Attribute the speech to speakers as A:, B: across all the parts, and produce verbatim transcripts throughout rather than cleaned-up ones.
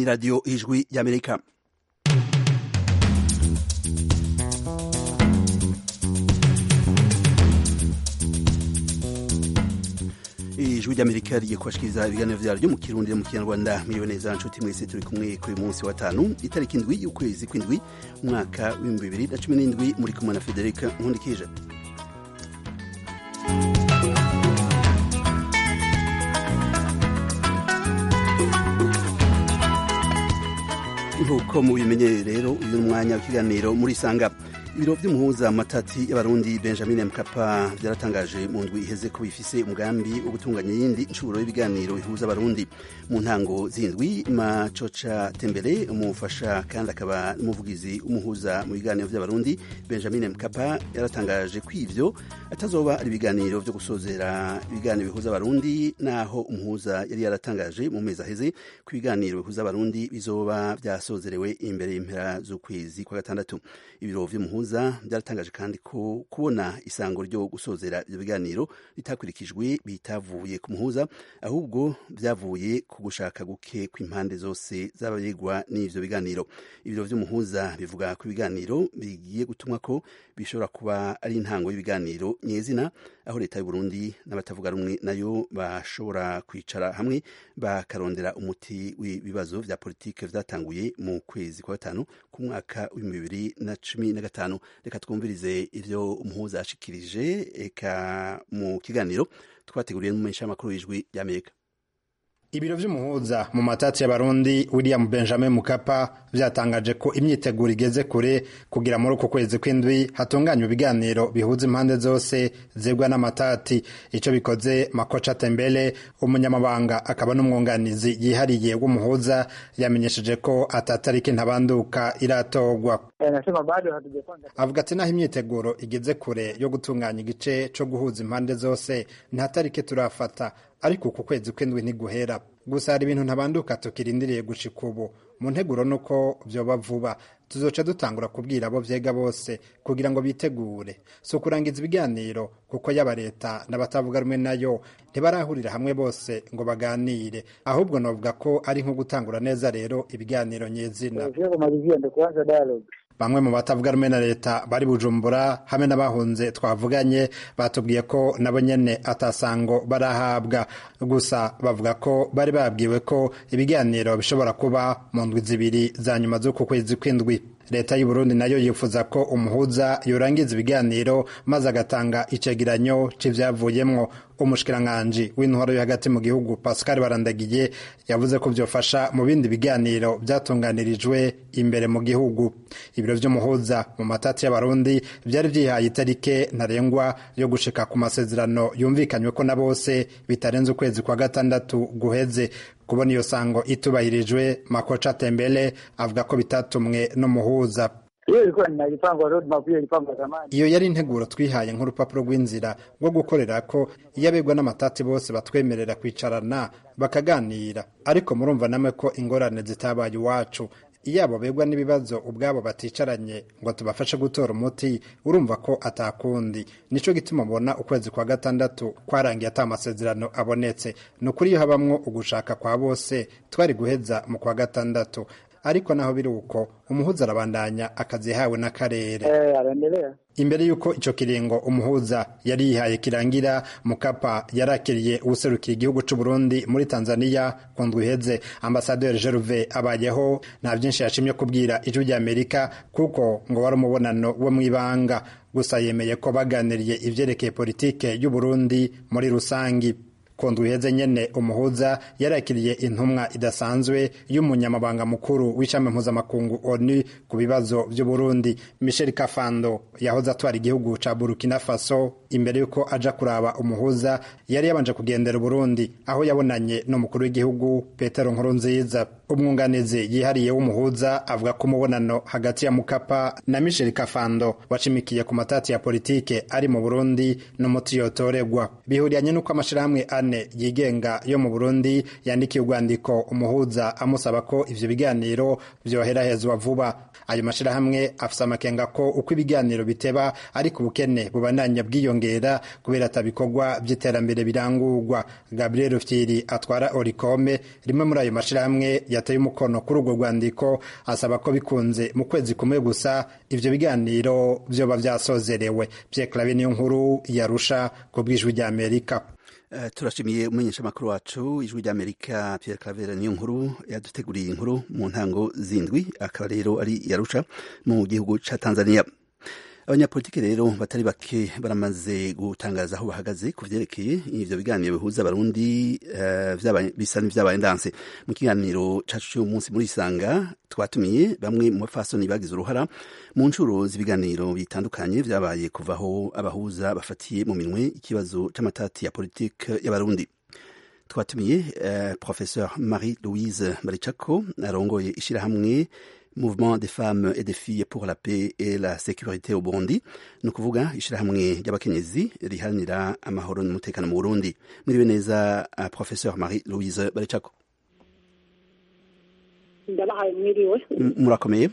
A: ni radio Ijwi y'Amerika. Ijwi ry'Amerika rigiye kubashikiriza ibiganiro vyaryo mu Kirundi no mu Kinyarwanda. Miriwe neza nshuti mwese, turi kumwe kuri munsi wa tanu itariki indwi y'ukwezi kw'indwi umwaka w'ibihumbi bibiri na cumi n'indwi, muri kumwe na Federica Nkundikije. Nkuko mubimenye rero, uyu mwanya w'ikiganiro muri Sanga. Ibiro vy'umuhuza matati y'abarundi Benjamin Mkapa byaratangaje mu ndwi iheze ko bifise umugambi wo gutunganya yindi ncuro y'ibiganiro bihuza abarundi. Mu ntango z'indwi, Macocha Tembele, umufasha kandi akaba n'umuvugizi umuhuza mu biganiro vy'abarundi Benjamin Mkapa, yaratangaje ko ivyo atazoba ari ibiganiro vyo gusozera ibiganiro bihuza abarundi, naho umuhuza yari yaratangaje mu mezi aheze ko ibiganiro bihuza abarundi bizoba vyasozerewe imbere y'impera z'ukwezi kwa gatandatu. Ibiro vy'umuhuza byaratangaje kandi ko kubona isango ryo gusozera ibyo biganiro bitakurikijwe bitavuye ku muhuza, ahubwo byavuye ku gushaka guke kw'impande zose z'abaregwa n'ivyo biganiro. Ibiro vy'umuhuza bivuga ko ibiganiro bigiye gutumwa ko bishobora kuba ari intango y'ibiganiro nyezina, aho leta y'u Burundi n'abatavuga rumwe nayo bashobora kwicara hamwe bakarondera umuti w'ibibazo vya politike vyatanguye mu kwezi kwa gatanu ku mwaka w'ibihumbi bibiri na cumi na gatanu. Reka twumvirize ivyo umuhuza yashikirije eka mu kiganiro twateguriye n'umumenyesha makuru w'Ijwi y'Amerika.
B: Ibiro vy'umuhuza mu matati y'abarundi William Benjamin Mkapa vyatangaje ko imyiteguro igeze kure kugira muri uko kwezi kw'indwi hatunganywa ibiganiro bihuza impande zose zegwa n'amatati. Ico bikoze, Macocha Tembele, umunyamabanga akaba n'umwunganizi yihariye w'umuhuza, yamenyesheje ko atatariki ntabanduka iratogwa. Avuga ati naho imyiteguro igeze kure yo gutunganya igice co guhuza impande zose, nta tariki turafata, ariko uku kwezi kw'indwi ntiguhera. Gusa hari ibintu ntabanduka tukirindiriye gushika ubu. Mu nteguro nuko vyoba vuba tuzoca dutangura kubwira abo vyega bose kugira ngo bitegure. So kurangiza ibiganiro kuko yaba leta n'abatavuga rumwe nayo ntibarahurira hamwe bose ngo baganire, ahubwo novuga ko ari nko gutangura neza rero ibiganiro nyezina. Bamwe mu batavuga rumwe na leta bari Bujumbura hamwe n'abahunze twavuganye batubwiye ko nabo nyene atasango barahabwa, gusa bavuga ko bari babwiwe ko ibiganiro bishobora kuba mu ndwi zibiri za nyuma z'uku kwezi kw'indwi. Leta y'u Burundi nayo yifuza ko umuhuza yorangiza ibiganiro maze agatanga icegeranyo c'ivyavuyemwo. Umushikiranganji w'intwaro yo hagati mu gihugu Pascal Barandagiye yavuze ko vyofasha mu bindi biganiro vyatunganirijwe imbere mu gihugu. Ibiro vy'umuhuza mu matati y'abarundi vyari vyihaye itarike ntarengwa yo gushika ku masezerano yumvikanywe ko na bose bitarenze ukwezi kwa gatandatu guheze. Kubona iyo sango itubahirijwe, Macocha Tembele avuga ko bitatumwe n'umuhuza. Iyo yari integuro twihaye nk'urupapuro rw'inzira rwo gukorera ko iyo abegwa n'amatati bose batwemerera kwicarana bakaganira, ariko murumva namwe ko ingorane zitabaye iwacu. Iyo abo begwa n'ibibazo ubwabo baticaranye ngo tubafashe gutora umuti, urumva ko atakundi. Nico gituma mbona ukwezi kwa gatandatu kwarangiye ata amasezerano abonetse. Nukuri iyo habamwo ugushaka kwa bose twari guheza mu kwa gatandatu, ariko naho biri uko umuhuza arabandanya akazi hawe n'akarere.
C: Eh, arendelea.
B: Imbere yuko ico kiringo umuhuza yari yihaye kirangira, Mkapa yarakiriye ubuserukira igihugu c'u Burundi muri Tanzania ku ndwi iheze. Ambassadeur Gervais Abayeho nta vyinshi yashimye kubwira Ijwi ry'Amerika kuko ngo wari umubonano wo mwibanga, gusa yemeye ko baganiriye ivyerekeye politike y'u Burundi muri rusangi. Kondu iheze nyene umuhuza yarakiriye intumwa idasanzwe y'umunyamabanga mukuru w'ishami mpuzamakungu O N U ku bibazo vy'u Burundi, Michel Kafando, yahoze atwara igihugu ca Burkina Faso. Imbere yuko aja kuraba umuhuza yari yabanje kugendera Burundi, aho yabonanye n'umukuru w'igihugu Petero Nkurunziza. Umwunganizi yihariye w'umuhuza avuga ko umubonano hagati ya Mkapa na Michel Kafando washimikiye ku matati ya politike ari mu Burundi n'umuti yotoregwa. Bihuriyanye nuko amashirahamwe ane amashirahamwe yigenga yo mu Burundi yandikiye urwandiko umuhuza amusaba ko ivyo biganiro vyoherahezwa vuba. Ayo mashirahamwe afise amakenga ko uko ibiganiro biteba ariko ubukene bubandanya bwiyongera kubera atabikorwa vy'iterambere birangurwa. Gabriel Rufyiri atwara Oricome, rimwe muri ayo mashirahamwe, yateye umukono kuri urwo rwandiko asaba ko bikunze mu kwezi kumwe gusa ivyo biganiro vyoba vyasozerewe. Pierre Claver niyo nkuru yarusha ku bw'ijwi rya Amerika.
A: Uh, turashimiye umumenyesha makuru wacu ijwi rya Amerika Pierre Claver niyo nkuru yaduteguriye inkuru mu ntango zindwi, akaba rero ari yarusha mu gihugu ca Tanzania. Abanyapolitiki rero batari bake baramaze gutangaza aho bahagaze ku vyerekeye ivyo biganiro bihuza abarundi uh, bisa n'ivyabaye ndanse. Mu kiganiro cacu cy'uyu munsi muri Isanga twatumiye bamwe mu bafasoni bagize uruhara mu ncuro z'ibiganiro bitandukanye vyabaye kuvaho abahuza bafatiye mu minwe ikibazo c'amatati ya politike y'abarundi. Twatumiye uh, Professeur Marie-Louise Baricako arongoye ishirahamwe Mouvement des femmes et des filles pour la paix et la sécurité au Burundi, ni ukuvuga ishirahamwe ry'abakenyezi riharanira amahoro n'umutekano mu Burundi. Mwiriwe neza uh, Professeur Marie-Louise Baricako.
C: Ndabahaye mwiriwe.
A: Murakomeye?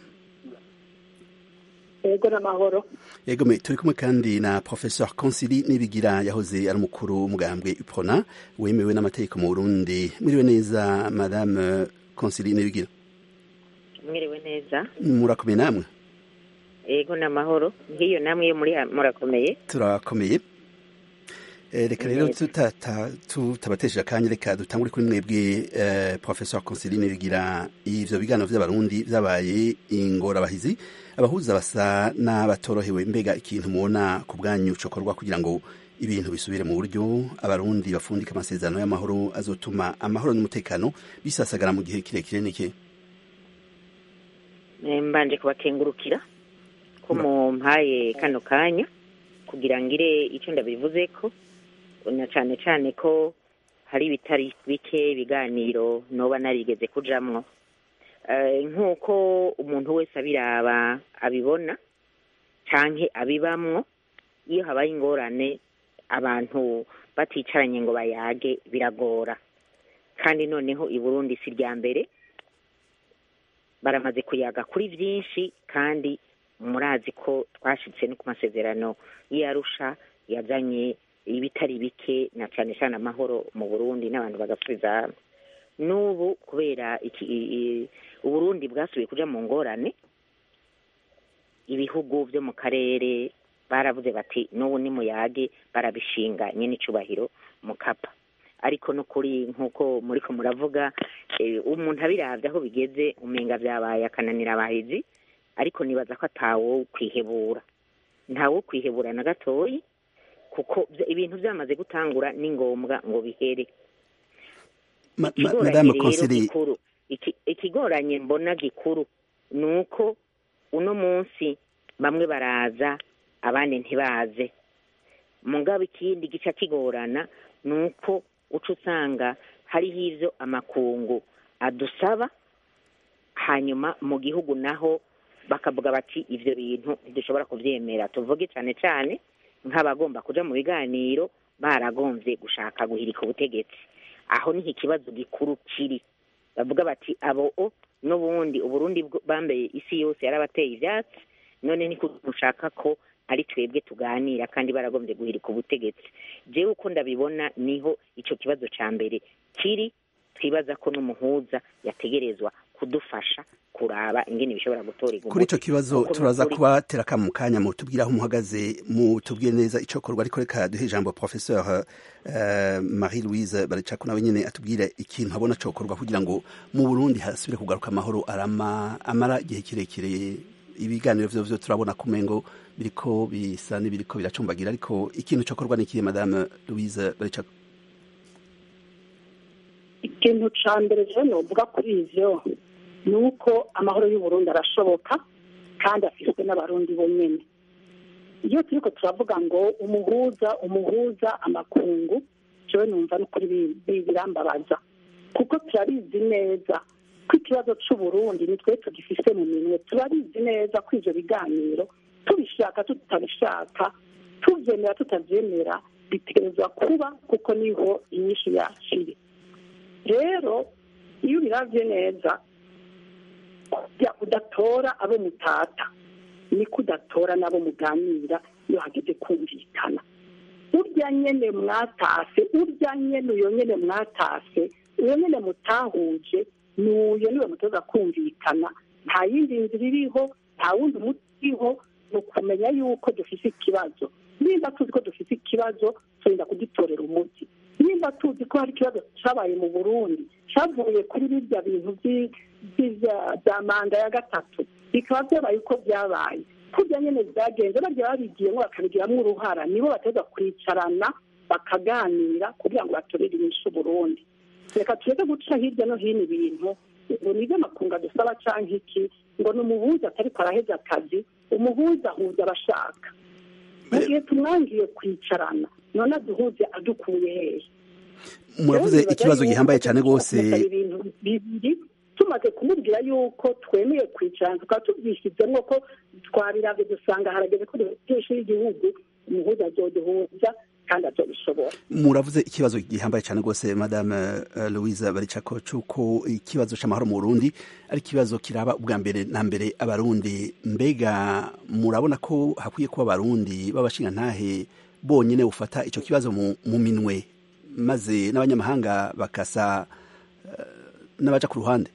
C: Ego n'amahoro.
A: Ego me turi kumwe kandi na Professeur Consili Nibigira yahoze ari umukuru w'umugambwe UPRONA wemewe n'amategeko mu Burundi. Mwiriwe neza Madame Consili Nibigira.
D: Mwiriwe neza.
A: Murakomeye namwe?
D: Ego n'amahoro. Ngiyo namwe muri murakomeye?
A: Turakomeye. Eh, reka rero tutabatesheje akanya, reka dutangure kuri mwebwe eh, Professeur Consiline Bigira. Ivyo biganiro vy'abarundi vyabaye ingorabahizi, abahuza basa n'abatorohewe. Mbega ikintu mubona ku bwanyu cokorwa kugira ngo ibintu bisubire mu buryo, abarundi bafundika amasezerano y'amahoro azotuma amahoro n'umutekano bisasagara mu gihe kirekire niki?
D: Mbanje kubakengurukira ko mumpaye kano kanya kugira ngire icyo ndabivuzeko, na cyane cyane ko hari bitari bike biganiro noba narigeze kujamwo. Uh, nkuko umuntu wese abiraba abibona canke abibamwo, iyo habaye ingorane abantu baticaranye ngo bayage biragora. Kandi noneho i Burundi si rya mbere baramaze kuyaga kuri vyinshi, kandi murazi ko twashitse no ku masezerano y'Arusha yazanye ibitari bike, na cyane cyane amahoro mu Burundi n'abantu bagasubiza. N'ubu kubera iki Uburundi bwasubiye kuja mu ngorane, ibihugu vyo mu karere baravuze bati n'ubu ni muyage, barabishinga nyene icubahiro Mukapa. Ariko no kuri nkuko muri ko muravuga, e, umuntu abiravye aho bigeze umenga vyabaye akananira abahizi, ariko nibaza ko atawo kwihebura, ntawo kwihebura na gatoyi, kuko ibintu vyamaze gutangura ni ngombwa ngo bihere.
A: Ma, ma, Madame Consili,
D: iki, ikigoranye mbona gikuru nuko uno munsi bamwe baraza abandi ntibaze. Mugabo ikindi gica kigorana nuko uca usanga hariho ivyo amakungu adusaba, hanyuma mu gihugu naho bakavuga bati ivyo bintu ntidushobora kuvyemera. Tuvuge cyane cyane nk'abagomba kuja mu biganiro baragomvye gushaka guhirika ubutegetsi. Aho ni ikibazo gikuru kiri, bavuga bati abo o n'ubundi Uburundi bambeye isi yose yarabateye ivyatsi, none ni kudushaka ko ari twebwe tuganira kandi baragomvye guhirika ubutegetsi. Jewe uko ndabibona niho ico kibazo ca mbere kiri, twibaza ko n'umuhuza yategerezwa kudufasha kuraba ingene bishobora gutorega.
A: Kuri ico kibazo turaza kubatera mu kanya mu tubwira aho muhagaze, mu tubwire neza ico korwa, ariko reka duhe ijambo Professeur uh, Marie-Louise Baricako nawe nyene atubwire ikintu abona cokorwa kugira ngo mu Burundi hasubire kugaruka amahoro arama amara igihe kirekire. Ibiganiro vyo vyo turabona kumengo biriko bisa n'ibiriko biracumbagira, ariko ikintu cokorwa n'ikihe Madame Louise Baricako?
C: Ikintu ca mbere je novuga kuri ivyo nuko amahoro y'u Burundi arashoboka kandi afiswe n'abarundi bonyene. Iyo turiko turavuga ngo umuhuza umuhuza amakungu, jewe numva n'ukuri birambabaza, kuko turabizi neza ko ikibazo c'u Burundi ni twe tugifise mu minwe. Turabizi neza ko ivyo biganiro tubishaka tutabishaka, tuvyemera tutavyemera, bitegerezwa kuba kuko niho inyishu yacu iri. rero iyo ubiravye neza kujya udatora abo mutata niko udatora n'abo muganira iyo hageze kumvikana. urya nyene mwatase urya nyene uyo nyene mwatase uyo nyene mutahuje n'uyo niwe mutoza kumvikana. nta yindi nzira iriho, nta wundi umuti uriho, ni ukumenya yuko dufise ikibazo. nimba tuzi ko dufise ikibazo turinda kugitorera umuti. nimba tuzi ko hari ikibazo cyabaye mu Burundi cyavuye kuri birya bintu bya manda ya gatatu bikaba byabaye uko byabaye kurya nyene byagenze bagiye babigiyemo bakabigiramo uruhara, nibo bateza kwicarana bakaganira kugira ngo batorere inyishu Burundi. reka tureke guca hirya no hino ibintu ngo niba amakunga dusaba canke iki ngo ni umuhuza atariko araheza akazi. umuhuza ahuza abashaka. mu gihe tumwangiye kwicarana none aduhuze adukuye hehe?
A: muravuze ikibazo gihambaye cyane rwose.
C: ibintu bibiri tumaze kumubwira yuko twemeye kwicarana tukaba tubyishyizemo ko twabiravye dusanga harageze ko dutesha y'igihugu, umuhuza azoduhuza kandi azobishobora.
A: muravuze ikibazo gihambaye cyane rwose madame uh, Louise Baricako cyuko ikibazo c'amahoro mu Burundi ari ikibazo kiraba ubwa mbere na mbere abarundi. mbega murabona ko hakwiye kuba abarundi babashinga ntahe bonyene ufata ico kibazo mu, mu minwe maze n'abanyamahanga bakasa uh, n'abaja ku ruhande?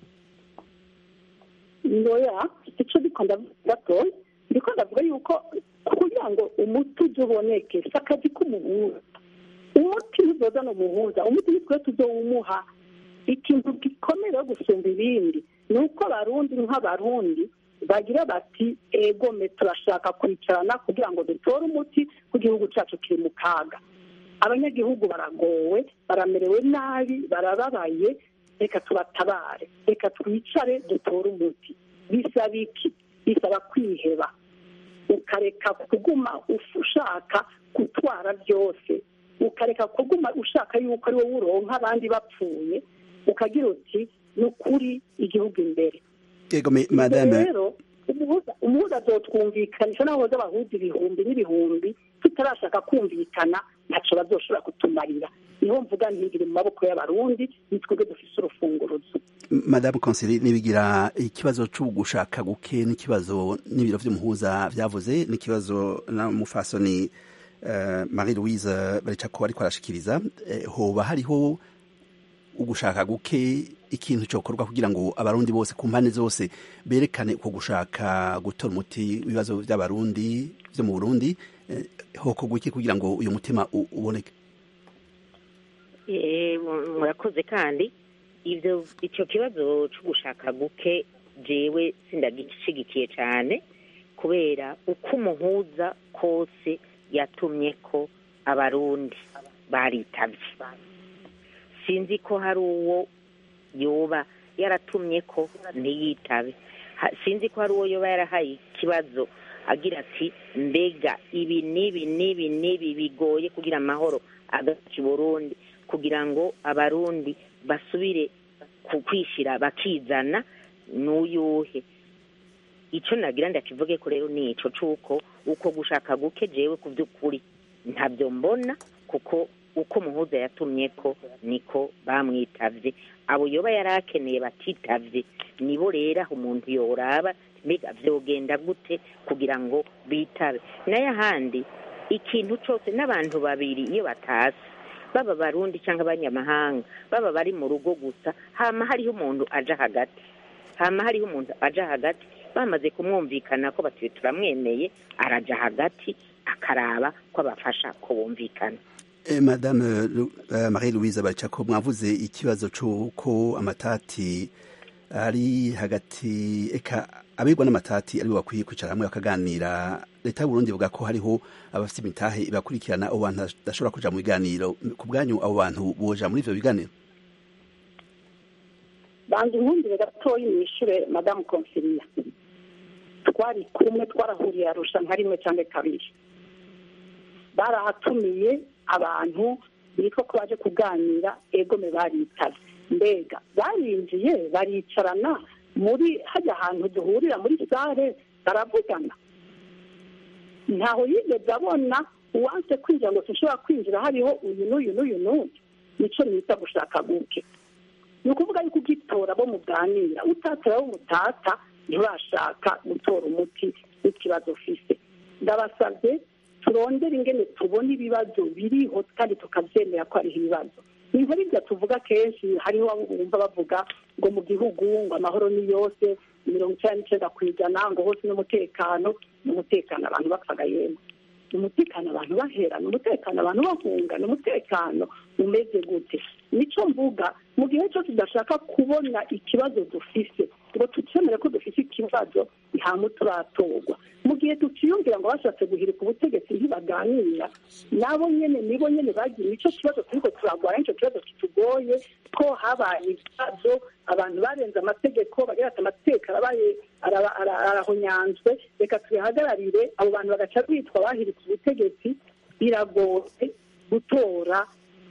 C: ndoya ico bikunda gatoya ndiko ndavuga yuko kugira ngo umuti uzoboneke sakazi k'umuhuza. umuti ntuzozana umuhuza, umuti nitwe tuzowumuha. ikintu gikomeye gusumba ibindi ni uko abarundi nk'abarundi bagira bati egome turashaka kwicarana kugira ngo dutore umuti ku gihugu cyacu kiri mu kaga. abanyagihugu baragowe, baramerewe nabi, barababaye. reka tubatabare, reka twicare dutore umuti. bisaba iki? bisaba kwiheba, ukareka kuguma ushaka gutwara byose, ukareka kuguma ushaka yuko ari wowe uronka abandi bapfuye, ukagira uti ni ukuri igihugu imbere.
A: yego madame,
C: rero umuhuza azotwumvikanisha n'aho boza abahuza ibihumbi n'ibihumbi tutarashaka kumvikana ntaco bazoshobora kutumarira. niho mvuga ntigire mu maboko y'abarundi, nitwebwe dufise urufunguruzo.
A: madame Konsili nibigira ikibazo cyo gushaka guke n'ikibazo n'ibiro vy'umuhuza vyavuze n'ikibazo na mufasoni uh, Marie Louise Baricako ariko arashikiriza. eh, hoba hariho ugushaka guke ikintu cyokorwa kugira ngo abarundi bose ku mpande zose berekane uko gushaka gutora umuti ibibazo by'abarundi byo mu Burundi. eh, hoko guke kugira ngo uyu mutima uboneke?
D: eh murakoze kandi ivyo ico kibazo cyo gushaka guke jewe sindagishigikiye cyane kubera uko umuhuza kose yatumye ko abarundi baritavye. sinzi ko hari uwo yoba yaratumye ko ntiyitabe. sinzi ko hari uwo yoba yarahaye ikibazo agira ati mbega ibi nibi nibi nibi bigoye kugira amahoro agaci Burundi kugira ngo abarundi basubire kukwishira bakizana n'uyuhe. ico nagira ndakivuge ko rero ni ico cuko uko gushaka guke jewe ku by'ukuri ntabyo mbona, kuko uko muhuza yatumye ko niko bamwitavye. abo yoba yarakeneye batitavye nibo rero umuntu yoraba mbega vyogenda gute kugira ngo bitabe. naye ahandi ikintu cose n'abantu babiri iyo batasi baba barundi cyangwa abanyamahanga baba bari mu rugo gusa hama hariho umuntu aja hagati hama hariho umuntu aja hagati bamaze kumwumvikana ko batuye turamwemeye araja hagati akaraba ko abafasha ko bumvikana.
A: Eh, madame uh, Marie Louise Baricako mwavuze ikibazo cy'uko amatati ari hagati eka abigwa n'amatati ari bakwiye kwicara hamwe bakaganira. leta y'u Burundi ivuga ko hariho abafite imitahe ibakurikirana abo bantu badashobora kuja mu biganiro. ku bwanyu abo bantu boja muri ivyo biganiro?
C: banze inkumbire gatoyi mwishure madame Consilia. twari kumwe twarahuriye Arusha nka rimwe cyangwa kabiri. barahatumiye abantu bitwa ko baje kuganira egome baritavye. mbega barinjiye baricarana muri hajya ahantu duhurira muri sare baravugana? ntaho yigeze abona uwanse kwinjira ngo sinshobora kwinjira hariho uyu n'uyu n'uyu n'uyu nico nita gushaka guke ni ukuvuga yuko ugitora bo muganira utatora bo mutata ntibashaka gutora umuti w'ikibazo ufise ndabasabye turondere ingene tubona ibibazo biriho kandi tukavyemera ko hariho ibibazo ni nkora ibyo tuvuga kenshi hariho bumva bavuga ngo mu gihugu ngo amahoro ni yose mirongo icyenda n'icenda ku ijana ngo hose n'umutekano n'umutekano abantu bapfaga yemwe ni umutekano abantu bahera ni umutekano abantu bahunga ni umutekano umeze gute nico mvuga mu gihe cyo tudashaka kubona ikibazo dufise ngo tucemere ko dufise ikibazo nta muti uratorwa mu gihe tuciyumvira ngo bashatse guhirika ubutegetsi ntibaganira nabo nyene nibo nyene bagira ico kibazo turiko turagwara ico kibazo kitugoye ko habaye ibibazo abantu barenze amategeko bagira ati amategeko arabaye arahonyanzwe reka tubihagararire abo bantu bagaca bitwa bahirika ubutegetsi biragoye gutora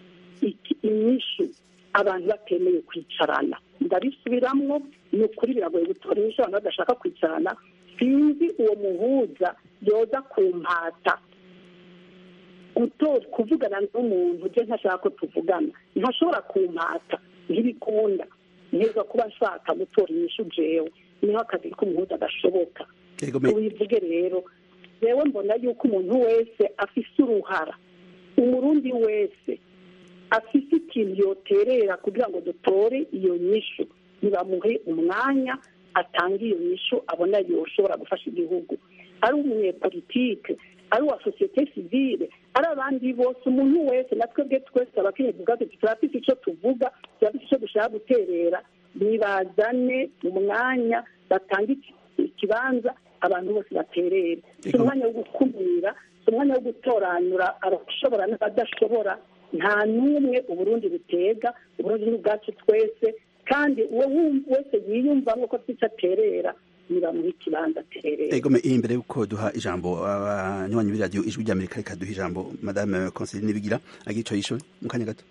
C: inyishu abantu batemeye kwicarana ndabisubiramwo ni ukuri biragoye gutora inyishu abantu badashaka kwicarana sinzi uwo muhuza yoza kumpata gutora kuvugana n'umuntu je ntashaka ko tuvugana ntashobora kumpata ntibikunda neza kuba nshaka gutora inyishu jewe niho akazi k'umuhuza gashoboka tubivuge rero jewe mbona yuko umuntu wese afise uruhara umurundi wese afise ikintu yoterera kugira ngo dutore iyo nyishu nibamuhe umwanya atanga iyo nyishu abona yoshobora gufasha igihugu ari umunyepolitike ari uwa sosiyete sivile ari abandi bose umuntu wese natwebwe twese abakenyezi ubwacu turafise ico tuvuga turafise ico dushaka guterera nibazane mu mwanya batanga ikibanza abantu bose baterere si umwanya wo gukumira si umwanya wo gutoranyura abashobora n'abadashobora nta n'umwe uburundi butega uburundi ni ubwacu twese kandi uwo wese yiyumvamo ko afite icyo aterera nibamuha ikibanza aterera
A: egome imbere yuko duha ijambo abanywanyi b'iradiyo ijwi ry'amerika reka duha ijambo madame Consiline Nibigira agira ico yisho mu kanya gato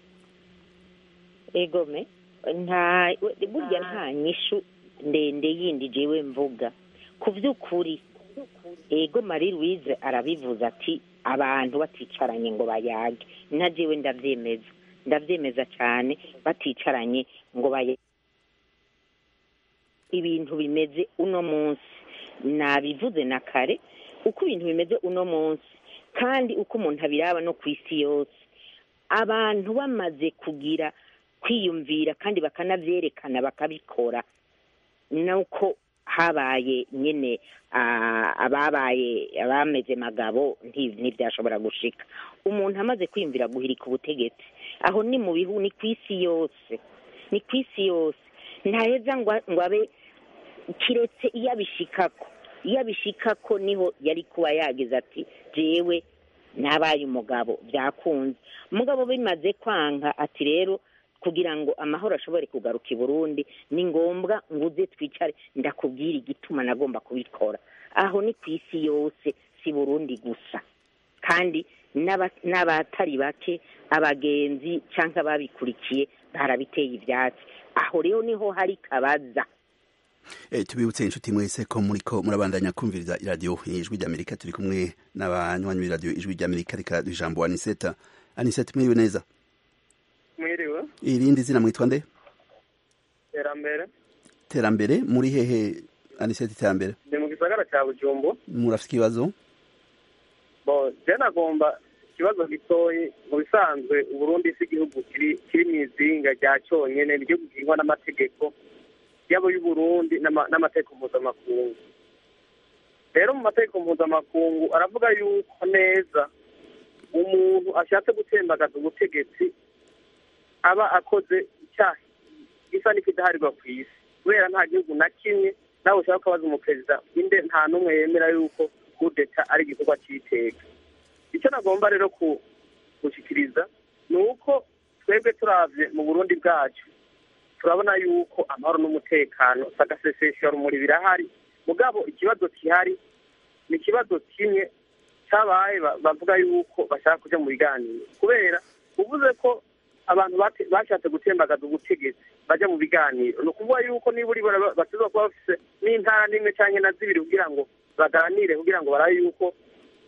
D: egome nta burya nta nyishu ndende yindi jewe mvuga ku vy'ukuri ego Marie Louise arabivuze ati abantu baticaranye ngo bayage na jewe ndavyemeza ndavyemeza cyane baticaranye ngo baye ibintu bimeze uno munsi nabivuze na kare uko ibintu bimeze uno munsi kandi uko umuntu abiraba no ku isi yose abantu bamaze kugira kwiyumvira kandi bakanavyerekana bakabikora nuko habaye nyene ababaye abameze magabo ntivyashobora gushika umuntu amaze kwiyumvira guhirika ubutegetsi aho ni mu bihu ni kwisi yose ni kwisi yose ntaheza ngo abe kiretse iyo abishikako iyo abishikako niho yari kuba yagize ati jewe nabaye umugabo byakunze umugabo bimaze kwanga ati rero kugira ngo amahoro ashobore kugaruka i Burundi ni ngombwa nguze twicare ndakubwira igituma nagomba kubikora aho ni kwisi yose si Burundi gusa kandi n'abatari bake abagenzi cyangwa ababikurikiye barabiteye ivyatsi aho rero niho hari kabaza
A: Eh, tubibutse inshuti mwese ko muriko murabandanya kumviriza iradiyo ijwi ry'Amerika turi kumwe n'abanywanyi b'iradiyo ijwi ry'Amerika reka ijambo Aniseta Aniseta mwiriwe neza
E: mwiriwe
A: irindi zina mwitwa nde
E: terambere
A: terambere muri hehe Aniseta terambere
E: ni mu gisagara cya Bujumbu
A: murafite ikibazo
E: bo je nagomba ikibazo gitoyi mu bisanzwe Burundi si igihugu kiri kiri mwizinga rya cyonyene ryo gihwa n'amategeko yabo y'u Burundi n'amategeko mpuzamakungu rero mu mategeko mpuzamakungu aravuga yuko neza umuntu ashatse gutembagaza ubutegetsi aba akoze icyaha gisa n'ikidaharirwa ku isi kubera nta gihugu na kimwe nawe ushaka kubaza umuperezida inde nta n'umwe yemera yuko kudeta ari igikorwa cy'iteka icyo nagomba rero gushikiriza ni uko twebwe turavye mu Burundi bwacu turabona yuko amahoro n'umutekano sagasesesha rumuri birahari mugabo ikibazo kihari ni ikibazo kimwe cyabaye bavuga yuko bashaka kuja mu biganiro kubera uvuze ko abantu bashatse gutembagaza ubutegetsi baja mu biganiro no kuvuga yuko niba uri batezwa kuba bafise n'intara n'imwe canke na zibiri kugira ngo baganire kugira ngo barabe yuko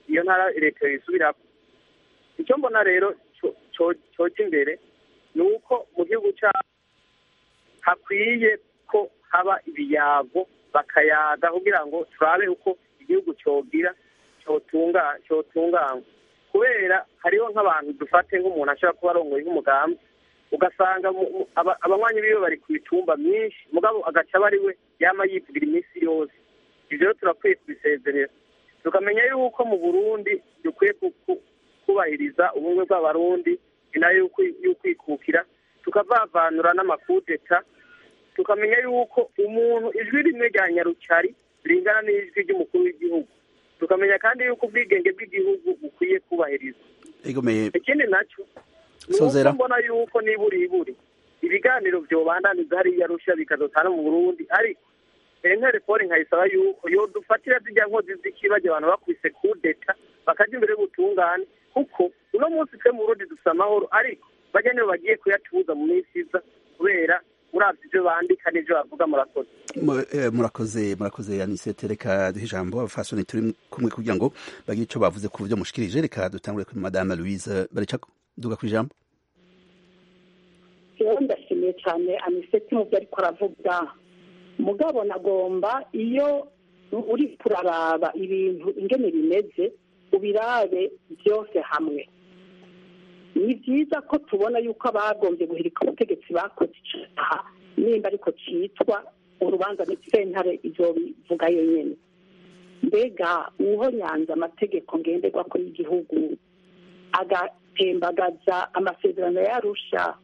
E: iyo ntara leta yisubirako. Icyo mbona rero cyoca imbere ni uko mu gihugu cyacu hakwiye ko haba ibiyago bakayaga kugira ngo turabe uko igihugu cyogira cyotunganywa, kubera hariho nk'abantu dufate nk'umuntu ashobora kuba arongoye nk'umugambi ugasanga abanywanyi biwe bari ku mitumba myinshi mugabo agaca aba ari we yama yivugira iminsi yose. Ibyo rero turakwiye kubisezerera tukamenya yuko mu Burundi dukwiye kubahiriza ubumwe bw'abarundi inayo y'ukwikukira tukavavanura n'amakudeta, tukamenya yuko umuntu ijwi rimwe rya Nyarucari ringana n'ijwi ry'umukuru w'igihugu, tukamenya kandi yuko ubwigenge bw'igihugu bukwiye kubahirizwa. Ikindi nacyo nuko mbona yuko niburiburi ibiganiro vyobandaniza hariya Arusha bikazotana mu Burundi, ariko Interpol nkayisaba yuko yodufatira zijya nkozi z'ikibazo abantu bakwise kudeta bakaja imbere y'ubutungane, kuko uno munsi twe mu Burundi dusa amahoro, ariko bajya nibo bagiye kuyatuza mu minsi iza kubera uravye ivyo bandika n'ivyo bavuga. Murakoze
A: murakoze murakoze Anisete, reka duhe ijambo abafasoni turi kumwe kugira ngo bagire ico bavuze ku byo mushikirije. Reka dutangure kuri Madame Louise Baricako, duga ku ijambo.
C: Iyo ndashimiye cyane Anisete mu byo ariko aravuga, mugabo nagomba iyo uri kuraraba ibintu ingene bimeze ubirabe byose hamwe. Ni byiza ko tubona yuko abagombye guhirika ubutegetsi bakoze icyaha nimba ariko cyitwa urubanza n'isentare ibyo bivuga yonyine. Mbega uho nyanza amategeko ngenderwa ko y'igihugu agatembagaza amasezerano y'Arusha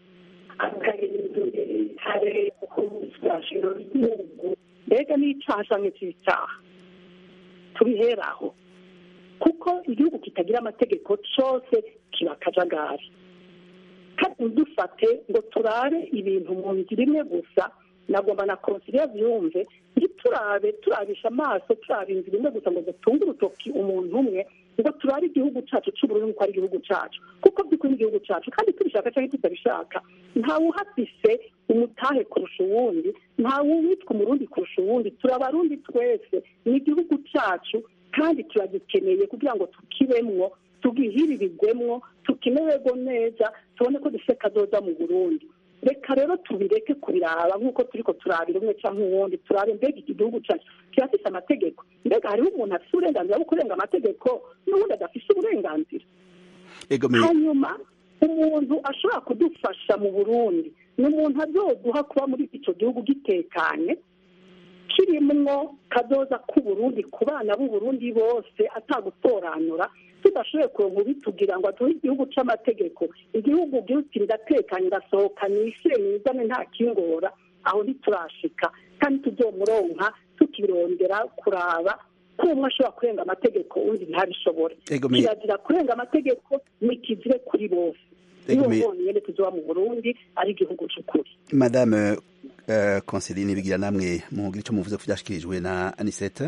C: akagenzura umusashiro w'igihugu, mbega n'icaha canke c'icaha tubiheraho, kuko igihugu kitagira amategeko cose kiba akajagari. Kandi dufate ngo turare ibintu mu nzira imwe gusa, nagomba na konsiliya vyumve ntiturabe turabisha amaso turaba inzira imwe gusa ngo dutunge urutoki umuntu umwe ngo turare igihugu cacu c'Uburundi ko ari igihugu cacu, kuko by'ukuri igihugu cacu kandi tubishaka canke tutabishaka ntawe uhafise umutahe kurusha uwundi, ntawe uwitwa umurundi kurusha uwundi. Turabarundi twese, ni igihugu cacu kandi turagikeneye kugira ngo tukibemwo, tugihiririrwemwo, tukimererwe neza, tubone ko dufite kazoza mu Burundi. Reka rero tubireke kubiraba nk'uko turiko turabira umwe canke uwundi, turabe mbega iki gihugu cacu kirafise amategeko, mbega hariho umuntu afise uburenganzira bwo kurenga amategeko n'ubundi adafise uburenganzira. Hanyuma umuntu ashobora kudufasha mu Burundi ni umuntu azoduha kuba muri ico gihugu gitekanye kirimwo kazoza k'Uburundi ku bana b'Uburundi bose atagutoranura, tudashoboye kuronka ubitugira ngo atuhe igihugu c'amategeko, igihugu gihuti ndatekanye ndasohoka nishyire nizane nta kingora, aho ntiturashika kandi tuzomuronka tukirondera kuraba ko umwe ashobora kurenga amategeko undi ntabishobore. Kirazira kurenga amategeko ni kizire kuri bose. Niyo bonyene tuzoba mu Burundi ari igihugu c'ukuri.
A: Madame uh, Consiline bigira namwe mugira ico muvuze ko vyashikirijwe na Anisete.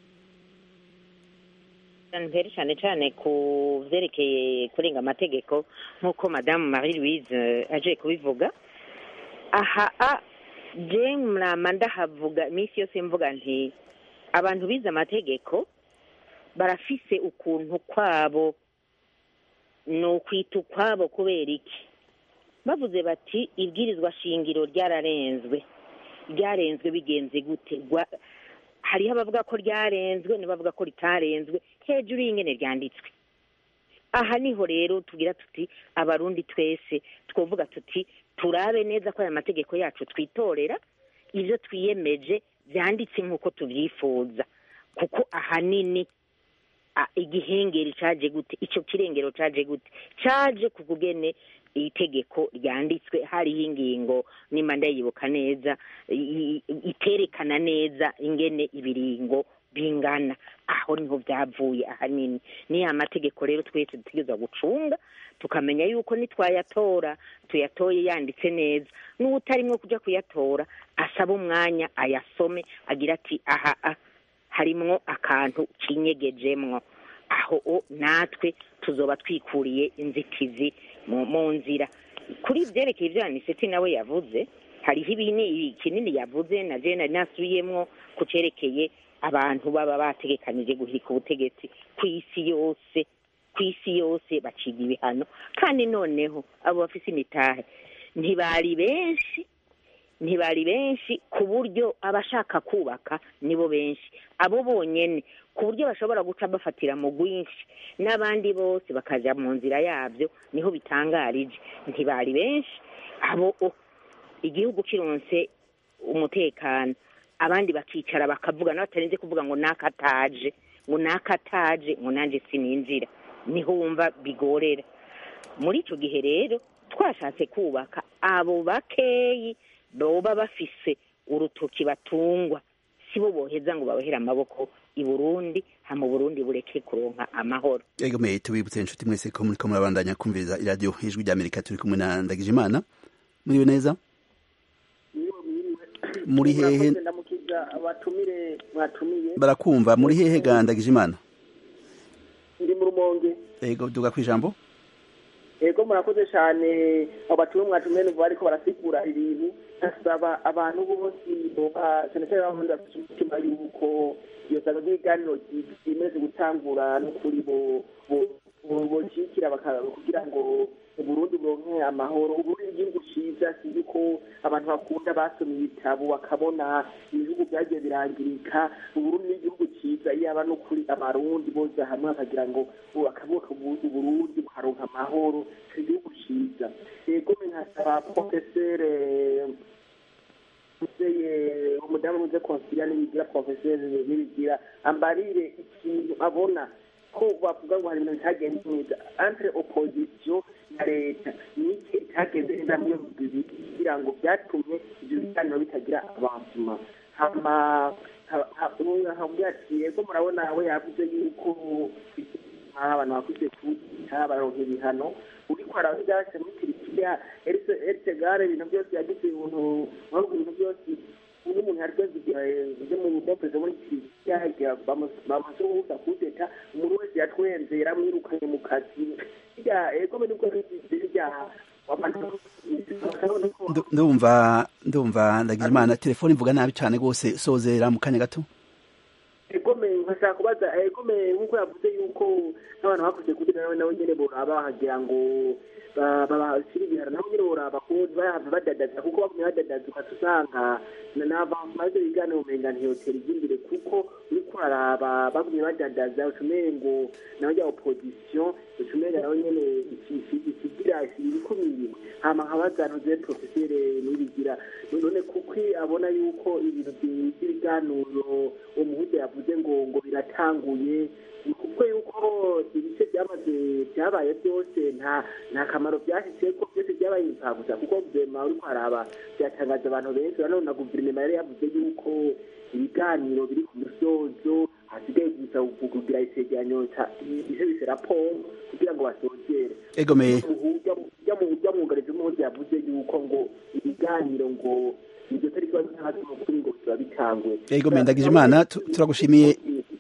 D: Nteri cyane cyane ku vyerekeye kurenga amategeko nk'uko Madame Marie Louise aje kubivuga. Aha a je mrama ndahavuga imisi yose mvuga nti abantu bize amategeko barafise ukuntu kwabo no kwitu kwabo kubera iki. Bavuze bati ibwirizwa shingiro ryararenzwe ryarenzwe bigenze gute, hariho abavuga ko ryarenzwe n'abavuga ko ritarenzwe, hejuru y'ingene ryanditswe. Aha niho rero tugira tuti abarundi twese twovuga tuti turabe neza ko aya mategeko yacu twitorera ivyo twiyemeje vyanditse nk'uko tuvyifuza, kuko ahanini igihengeri caje gute, ico kirengero caje gute, caje kukugene itegeko ryanditswe hariho ingingo nimba ndayibuka neza iterekana neza ingene ibiringo bingana. Aho niho vyavuye ahanini. Ni amategeko rero twese dutegerezwa gucunga tukamenya yuko nitwayatora tuyatoye yanditse neza, n'utarimwe kuja kuyatora asaba umwanya ayasome agira ati aha ah, harimwo akantu kinyegejemwo. Aho o natwe tuzoba twikuriye inzitizi mu nzira. Kuri vyerekeye ivyo Anisete nawe yavuze, hariho ibini kinini yavuze na je nari nasubiyemwo kucerekeye abantu baba bategekanije guhirika ubutegetsi kw'isi yose kw'isi yose baciga ibihano kandi noneho abo bafise imitahe ntibari benshi ntibari benshi ku buryo abashaka kubaka nibo benshi abo bonyene ku buryo bashobora guca bafatira mu gwinshi n'abandi bose bakaja mu nzira yabyo niho bitangarije ntibari benshi abo igihugu kironse umutekano abandi bakicara bakavuga n'abatarinze kuvuga ngo nakataje ngo nakataje ngo nanje sininjira niho wumva bigorera muri ico gihe rero twashatse kubaka abo bakeyi boba bafise urutoki batungwa sibo boheza ngo babohera amaboko i Burundi ha mu Burundi bureke kuronka amahoro.
A: Ego me tubibutse inshuti mwese ko muri ko murabandanya kumviriza iradio Ijwi ry'Amerika turi kumwe na Ndagijimana muri neza muri hehe
F: abatumire mwatumiye
A: barakumva muri hehe ga Ndagijimana
F: ndi mu Rumonge.
A: Ego duga kwijambo.
F: Ego murakoze cyane abatumwe mwatumiye n'ubu bariko barasigura ibintu asaba abantu bose boba cyane cyane abahunda umutima yuko iyo sanga ibiganiro byimeze gutangura no kuri bo bo cikira kugira ngo Burundi buronke amahoro. Uburundi igihugu ciza si yuko abantu bakunda basomye ibitabo bakabona ibihugu byagiye birangirika. Uburundi ni igihugu ciza yaba no kuri abarundi bose hamwe akagira ngo akabuka Burundi bukaronka amahoro. Igihugu ciza ego nkasaba professeur Museye umudamu muze konsilia n'ibigira professeur n'ibigira ambarire ikintu abona ko bavuga ngo hari ibintu bitagenze neza entre opposition na leta niki itagenze neza muri bibiri kugira ngo byatumye ibyo biganiro bitagira abazima hama habwa ati ego murabona we yavuze yuko abantu bakuze kuta baronke ibihano uriko aravyase muri Turikiya erse erse gare ibintu byose yagize ibintu wabwo ibintu byose umuntu yarweze byo mu ndopeze muri Turikiya bamasohoza kudeta umuntu wese yatwenze yaramwirukanye mu kazi ya ego muri bwo bijya
A: ndumva ndumva Ndagijimana telefone ivuga nabi cyane gose sozera mu kanya gato.
F: Egome nkashaka kubaza egome nkuko yavuze yuko n'abantu bakuze kugira nawe nawe nyene boraba hagira ngo babashira ibihara nawe nyene boraba ko bayava badadaza kuko bagumye badadaza ukatusanga n'aba maze bigane umenga ntiyotera igimbire kuko uriko araba bagumye badadaza utumengo nawe ya opposition utumenga nawe nyene ikigira ibikomeye hama nkabazanoze professeur nibigira none kuko abona yuko ibintu by'ibiganiro umuhuze yavuze ngo ngo biratanguye kuko yuko ibice byamaze byabaye byose nta nta kamaro byashitse ko byose byabaye impfagusa kuko guverinoma uri kwaraba byatangaje abantu benshi none na guverinoma yari yavuze yuko ibiganiro biri ku musozo hasigaye gusa kugira isegeranyo ije bise raporo kugira ngo basozere.
A: Egome
F: ya mu ya mu ngarizo umuhuze yavuze yuko ngo ibiganiro ngo ibyo tari kwa ntazi mu kuri ngo turabitangwe.
A: Egome Ndagijimana turagushimiye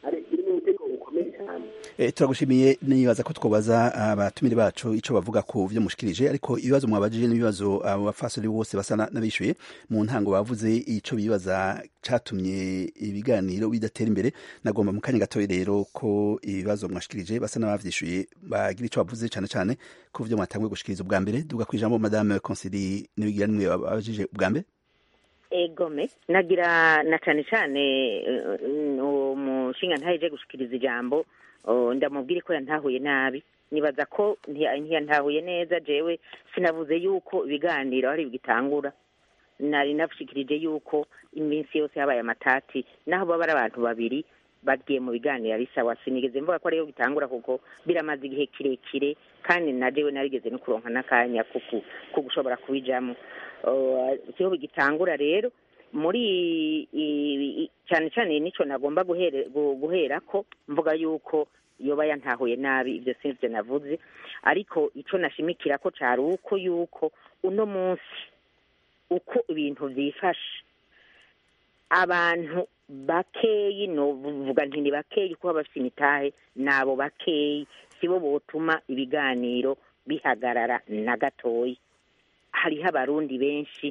F: Eh,
A: turagushimiye nibaza ko twobaza abatumire bacu ico bavuga ku byo mushikirije ariko ibibazo mwabajije n'ibibazo abo bafasori bose basana nabishuye mu ntango bavuze ico bibaza catumye ibiganiro bidatera imbere nagomba mu kanya gato rero ko ibibazo mwashikirije basana bavyishuye bagira ico bavuze cyane cyane ku byo mwatangwe gushikiriza ubwa mbere duga kwijambo madame Conseil nibigira nimwe babajije ubwa mbere.
D: Egome nagira na cyane cyane umushinga ntaje gushikiriza ijambo ndamubwire ko yantahuye nabi nibaza ko ntiyantahuye neza jewe sinavuze yuko ibiganiro ari bigitangura nari nafushikirije yuko iminsi yose yabaye amatati naho baba ari abantu babiri bagiye mu biganiro ari sawa sinigeze mvuga ko ariyo bitangura kuko biramaze igihe kirekire kandi na jewe narigeze no kuronka n'akanya kuko ko gushobora kubijamo cyo bigitangura rero muri cyane cyane nico nagomba guhera guhera ko mvuga yuko yoba yantahuye nabi ibyo sinze navuze ariko ico nashimikira ko cari uko yuko uno munsi uko ibintu vyifashe abantu bakeyi no vuga nti ni bakeyi kuko bafite imitahe nabo bakeyi sibo botuma ibiganiro bihagarara na gatoyi hariho abarundi benshi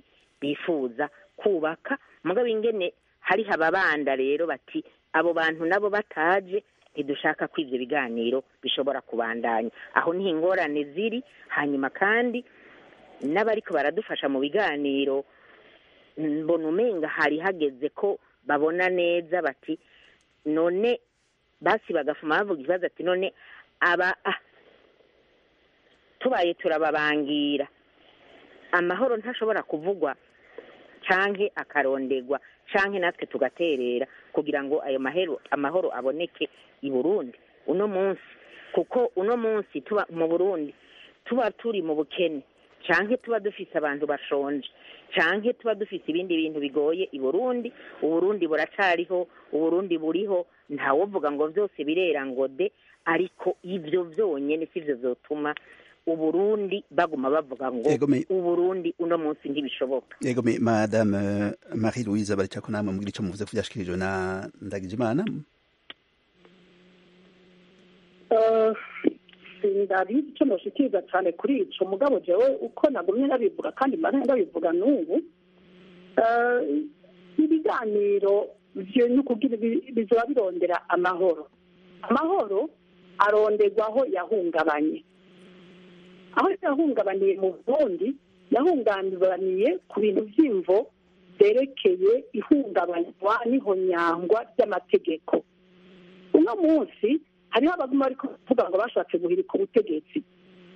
D: bifuza kubaka mugabo ingene hari hababanda rero bati abo bantu nabo bataje ntidushaka ko ivyo biganiro bishobora kubandanya aho ni ingorane ziri hanyuma kandi n'abariko baradufasha mu biganiro mbona umenga hari hageze ko babona neza bati none basi bagafuma bavuga ikibazo ati none aba ah, tubaye turababangira amahoro ntashobora kuvugwa canke akarondegwa canke natwe tugaterera kugira ngo ayo mahero amahoro aboneke i Burundi uno munsi kuko uno munsi tuba mu Burundi tuba turi mu bukene canke tuba dufise abantu bashonje canke tuba dufise ibindi bintu bigoye i Burundi uburundi buracariho uburundi buriho ntawovuga ngo vyose birera ngo de ariko ivyo vyonyene sivyo zotuma uburundi baguma bavuga ngo uburundi uno munsi ntibishoboka.
A: Yego me madame Marie Louise Baricako namwe mugira ico muvuze kuvyashikirijwe na Ndagijimana.
C: Uh, ndabizi icyo noshikiriza cyane kuri ico mugabo jewe uko nagumye nabivuga kandi mara ndabivuga n'ubu ibiganiro vyo nukugira bizoba birondera amahoro amahoro aronderwaho yahungabanye aho yahungabaniye mu Burundi yahungabaniye ku bintu vy'imvo zerekeye ihungabanywa n'ihonyangwa ry'amategeko uno munsi hariho abaguma bariko kuvuga ngo bashatse guhirika ubutegetsi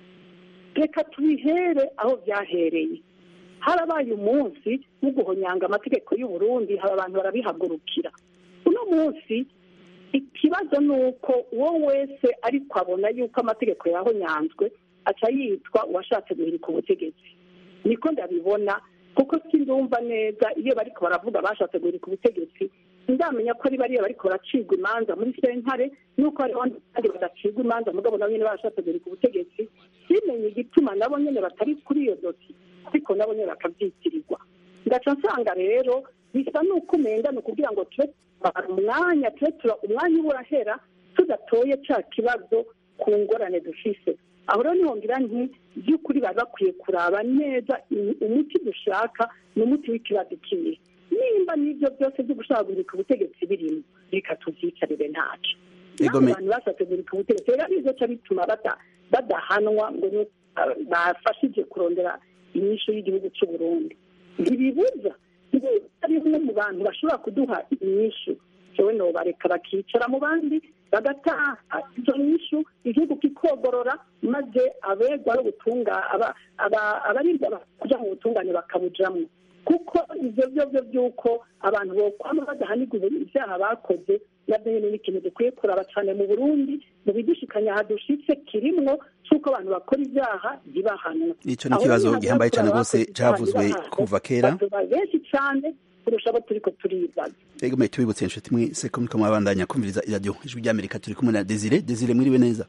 C: reka tubihere aho vyahereye harabaye umunsi wo guhonyanga amategeko y'u Burundi hari abantu barabihagurukira uno munsi ikibazo nuko uwo wese ariko abona yuko amategeko yahonyanzwe aca yitwa uwashatse guhirika ubutegetsi niko ndabibona kuko sindumva neza iyo bariko baravuga bashatse guhirika ubutegetsi ndamenya ko ari bariya bariko baracirwa imanza muri sentare nuko hariho kandi badacirwa imanza mugabo nabo nyene bashatse guhirika ubutegetsi simenye igituma nabo nyene batari kuri iyo dosi ariko nabo nyene bakavyitirirwa ngaca nsanga rero bisa nuko umenga ni ukugira ngo tube umwanya tube tura umwanya uba urahera tudatoye ca kibazo ku ngorane dufise aho rero niho ngira nti by'ukuri bari bakwiye kuraba neza umuti dushaka ni umuti w'ikibazo kimwe nimba n'ibyo byose byo gushaka guhirika ubutegetsi birimo reka tuvyicarire ntaco abantu bashatse guhirika ubutegetsi rero bizoca bituma badahanwa ngo bafashije kurondera inyishu y'igihugu cy'u Burundi ntibibuza ari umwe mu bantu bashobora kuduha inyishu jewe nobareka bakicara mu bandi bagataha izo nyishu igihugu kikogorora maze abegwa no gutunga abarinda kuja mu butungane bakabujamwo kuko ivyo byo byo byuko abantu bokwama badahanirwa ivyaha bakoze navyo nyene n'ikintu dukwiye kuraba cane mu Burundi mu bidushikanya hadushitse kirimwo c'uko abantu bakora ivyaha ntibahanwa
A: ico ni ikibazo gihambaye cane rwose cavuzwe kuva kera
C: benshi cane kurusha abo turiko turibaza.
A: Ego mwe tubibutse inshuti mwe seko muriko mwabandanya kumviriza iradiyo ijwi ry'Amerika turi kumwe na Desire Desire mwiriwe neza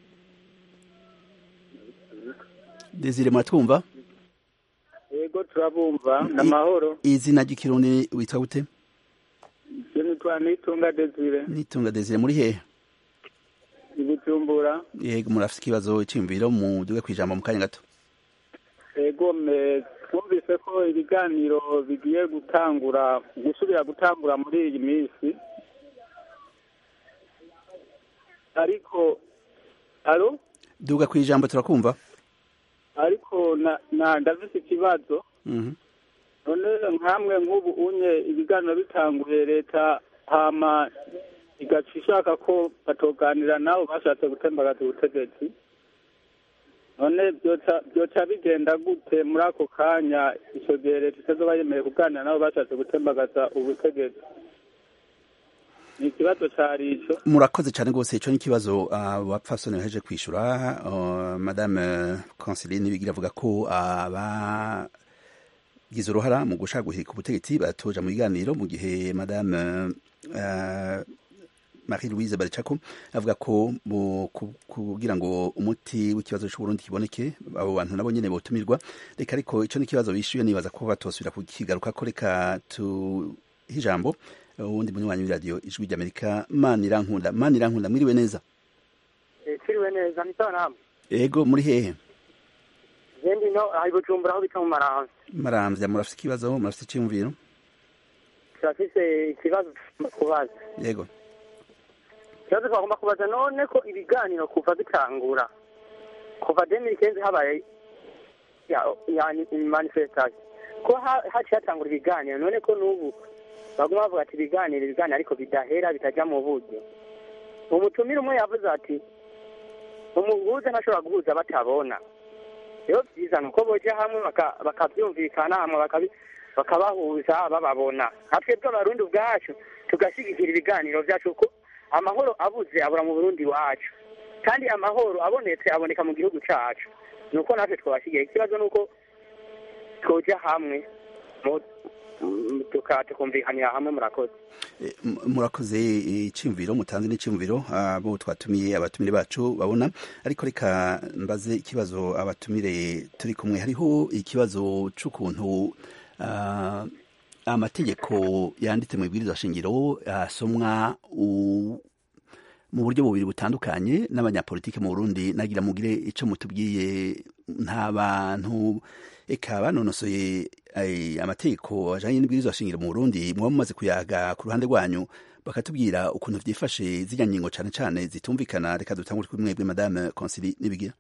A: Desire mwatwumva
G: Ego turabumva namahoro
A: izina ry'ikirundi witwa gute
G: Nitwa Nitunga Desire
A: Nitunga Desire muri hehe
G: Ibujumbura
A: Yego murafite ikibazo cy'imviro mu duge kwijambo mu kanya gato
G: Ego me twumvise ko ibiganiro bigiye gutangura gusubira gutangura muri iyi minsi ariko alo
A: duga kwijambo turakumva
G: ariko na, na ndafise ikibazo
A: mhm
G: none nkamwe nk'ubu unye ibiganiro bitanguye leta hama igaca ishaka ko batoganira nabo bashatse gutembagaza ubutegetsi none byoca bigenda gute muri ako kanya ico gihe leta itazoba yemeye kuganira nabo bashatse gutembagaza ubutegetsi ni ikibazo cari ico
A: murakoze cyane rwose ico ni ikibazo abapfasoni uh, baheje kwishura uh, madame Consiline bigira avuga ko aba uh, gize uruhara mu gushaka guhirika ubutegetsi batoja mu biganiro mu gihe madame uh, Marie Louise Baricako avuga ko kugira ngo umuti w'ikibazo cy'u Burundi kiboneke abo bantu nabo nyene botumirwa reka ariko ico ni kibazo bishuye nibaza ko batosubira kukigaruka ko reka tu hijambo uwundi munywanyi w'iradiyo ijwi ry'Amerika Manirankunda Manirankunda mwiriwe neza
H: Mwiriwe neza nitona
A: Ego muri hehe
H: Jendi
E: ino ari Bujumbura aho bita mu Maramvya.
A: Maramvya murafite ikibazo murafite icyumviro?
E: Turafise ikibazo kubaza.
A: Yego.
E: Ikibazo twagomba kubaza none ko ibiganiro kuva bitangura kuva demiri kenzi habaye ya yani manifestation ko haci hatangura ibiganiro none ko n'ubu baguma bavuga ati ibiganiro ibiganiro ariko bidahera bitajya mu buryo. Umutumire umwe yavuze ati umuhuza ntashobora guhuza batabona. Rero byiza nuko boja hamwe bakabyumvikana hamwe bakabahuza bababona. Hatwe bw'abarundi ubwacu tugashyigikira ibiganiro byacu ko amahoro abuze abura mu Burundi wacu kandi amahoro abonetse aboneka mu gihugu cyacu. Nuko natwe twabashigiye. Ikibazo nuko twoja hamwe tukumvikanira hamwe. Murakoze.
A: Murakoze icyumviro mutanze n'icyumviro abo twatumiye abatumire bacu babona, ariko reka mbaze ikibazo abatumire turi kumwe. Hariho ikibazo cy'ukuntu amategeko yanditse mu ibwirizwa shingiro asomwa mu buryo bubiri butandukanye n'abanyapolitike mu Burundi. Nagira mugire ico mutubwiye, nta bantu eka banonosoye amategeko ajanye n'ibwirizwa shingiro mu Burundi muba mumaze kuyaga ku ruhande rwanyu bakatubwira ukuntu vyifashe zirya ngingo cane cane zitumvikana. Reka dutangure kuri mwebwe Madame Consili Nibigira.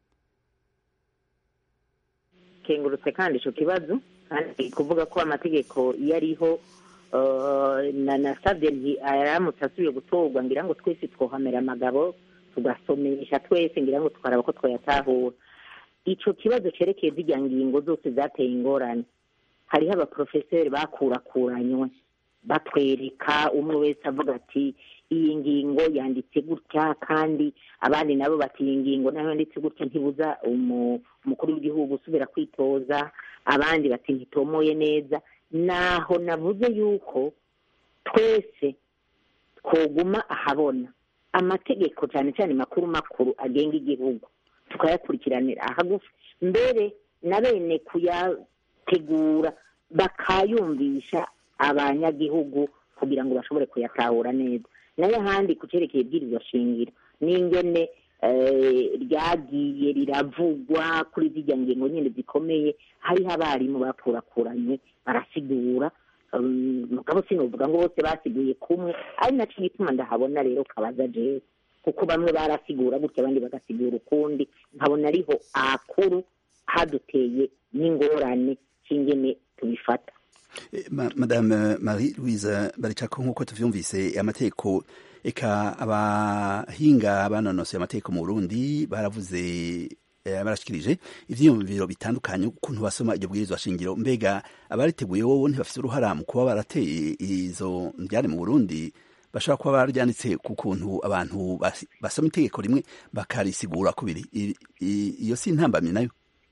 D: Kengurutse kandi ico kibazo kandi kuvuga ko amategeko yariho na nasabye nti aramutse asubiye gutorwa ngira ngo twese twohamera amagabo tugasomesha twese ngira ngo tukaraba ko twoyatahura. Ico kibazo cerekeye zirya ngingo zose zateye ingorane, hariho abaprofeseri bakurakuranywe batwereka umwe wese avuga ati iyi ngingo yanditse gutya, kandi abandi nabo bati iyi ngingo nayo yanditse gutya ntibuza umukuru w'igihugu usubira kwitoza, abandi bati ntitomoye neza. Naho navuze yuko twese twoguma ahabona amategeko cyane cyane makuru makuru agenga igihugu tukayakurikiranira ahagufi, mbere na bene kuyategura bakayumvisha abanyagihugu kugira ngo bashobore kuyatahura neza. Nayo handi kucerekeye ibwirizwa shingiro n'ingene ryagiye riravugwa kuri zijya ngingo nyine zikomeye, hariho abarimu bakurakuranye barasigura, mugabo sinovuga ngo bose basiguye kumwe, ari naco gituma ndahabona rero kabaza jewe, kuko bamwe barasigura gutya abandi bagasigura ukundi, nkabona ariho akuru haduteye n'ingorane cy'ingene tubifata.
A: Madame Marie Louise Baricako, nk'uko tuvyumvise amategeko eka abahinga banonosoye amategeko mu Burundi baravuze barashikirije ivyiyumviro bitandukanye ukuntu basoma iryo bwirizwa shingiro. Mbega abariteguye wowe ntibafite uruhara mu kuba barateye izo njyane mu Burundi? Bashobora kuba baryanditse ku kuntu abantu basoma itegeko rimwe bakarisigura kubiri, iyo si intambamye nayo?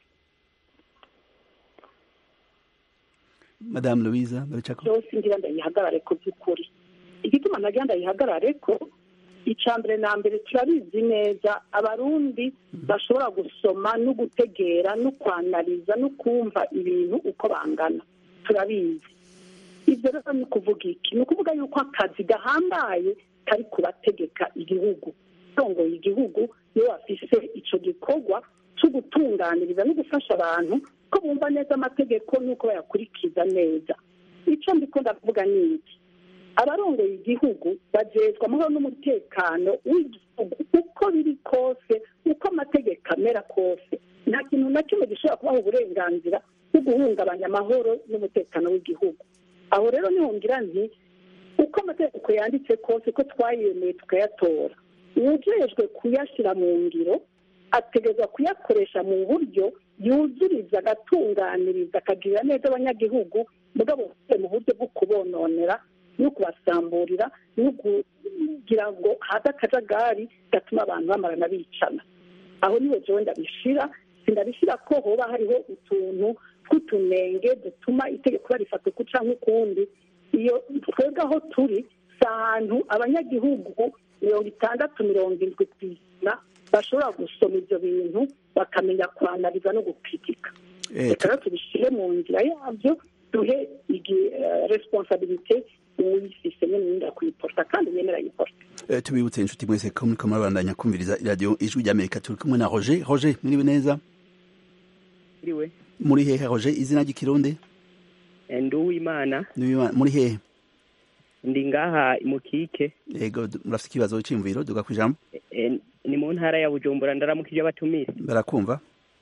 A: Madame Louise Baricako.
C: Byose ngira ndayihagarare ko by'ukuri. Igituma nagira ndayihagarare ko icambere na mbere turabizi neza abarundi bashobora gusoma no gutegera no kwanaliza no kumva ibintu uko bangana, turabizi. Ibyo rero ni kuvuga iki? Ni ukuvuga yuko akazi gahambaye kari kubategeka igihugu, songoye igihugu iyo bafise ico gikorwa cyo gutunganiriza no gufasha abantu ko bumva neza amategeko nuko bayakurikiza neza. Ico ndiko ndavuga ni iki? Abarongoye igihugu bajejwe amahoro n'umutekano w'igihugu uko biri kose, uko amategeko amera kose. Nta kintu na kimwe gishobora kubaha uburenganzira bwo guhungabanya amahoro n'umutekano w'igihugu. Aho rero niho ngira nti uko amategeko yanditse kose ko twayemeye tukayatora, ujejwe kuyashira mu ngiro ategezwa kuyakoresha mu buryo yuzuriza agatunganiriza akagirira neza abanyagihugu, mugabo mu buryo bwo kubononera no kubasamburira no kugira ngo haza akajagari gatuma abantu bamarana bicana. Aho niho jewe ndabishira, sindabishira ko hoba hariho utuntu tw'utunenge dutuma itegeko barifata uku canke ukundi. Iyo twebwe aho turi si ahantu abanyagihugu mirongo itandatu mirongo indwi kw'ijana bashobora gusoma ivyo bintu bakamenya kwanaliza no gukritika. Reka rero tubishire mu nzira yavyo, duhe responsabilite uwifise nyene kuyiporta kandi nyene arayiporta.
A: Tubibutse inshuti mwese ko muriko murabandanya kumviriza iradiyo Ijwi ry'Amerika. Turi kumwe na Roger. Roger, mwiriwe neza?
H: iriwe
A: muri hehe hoje izina ry'ikirundi
H: Nduwimana
A: muri hehe
H: ndi ngaha imukike
A: yego murafite ikibazo cy'imviro duga kwijambo
H: ni mu ntara ya Bujumbura ndaramukije abatumire
A: barakumva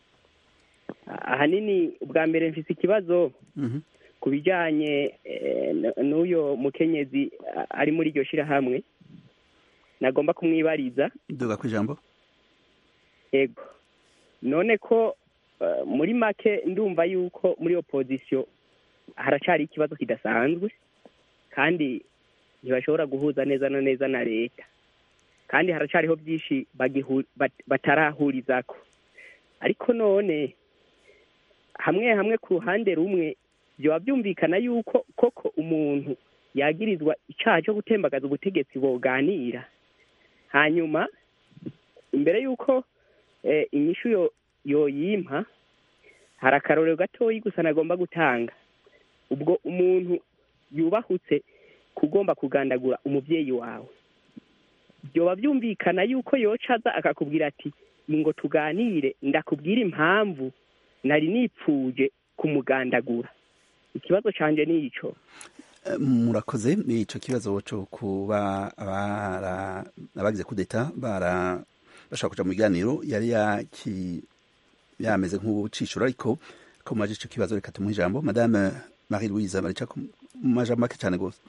H: ahanini ubwa mbere mfise ikibazo ku bijyanye n'uyo mukenyezi ari muri iryo shirahamwe nagomba kumwibariza
A: duga kwijambo
H: yego none ko muri make ndumva yuko muri opposition haracari ikibazo kidasanzwe kandi ntibashobora guhuza neza na neza na leta kandi haracariho byinshi batarahurizako ariko none hamwe hamwe ku ruhande rumwe byoba byumvikana yuko koko umuntu yagirizwa icyaha cyo gutembagaza ubutegetsi boganira hanyuma imbere y'uko inyishu yoyimpa hari akarorero gatoya gusa nagomba gutanga ubwo umuntu yubahutse kugomba kugandagura umubyeyi wawe byoba byumvikana yuko yocaza akakubwira ati ngo tuganire ndakubwira impamvu nari nipfuje kumugandagura ikibazo canje ni ico
A: murakoze ni ico kibazo cyo kuba abagize kudeta bara bashaka kuja mu biganiro yari yaki yameze nk'ubucishura ariko ko maje ico kibazo reka tumuhe ijambo madame Marie Louise barica ku majambo make cyane gose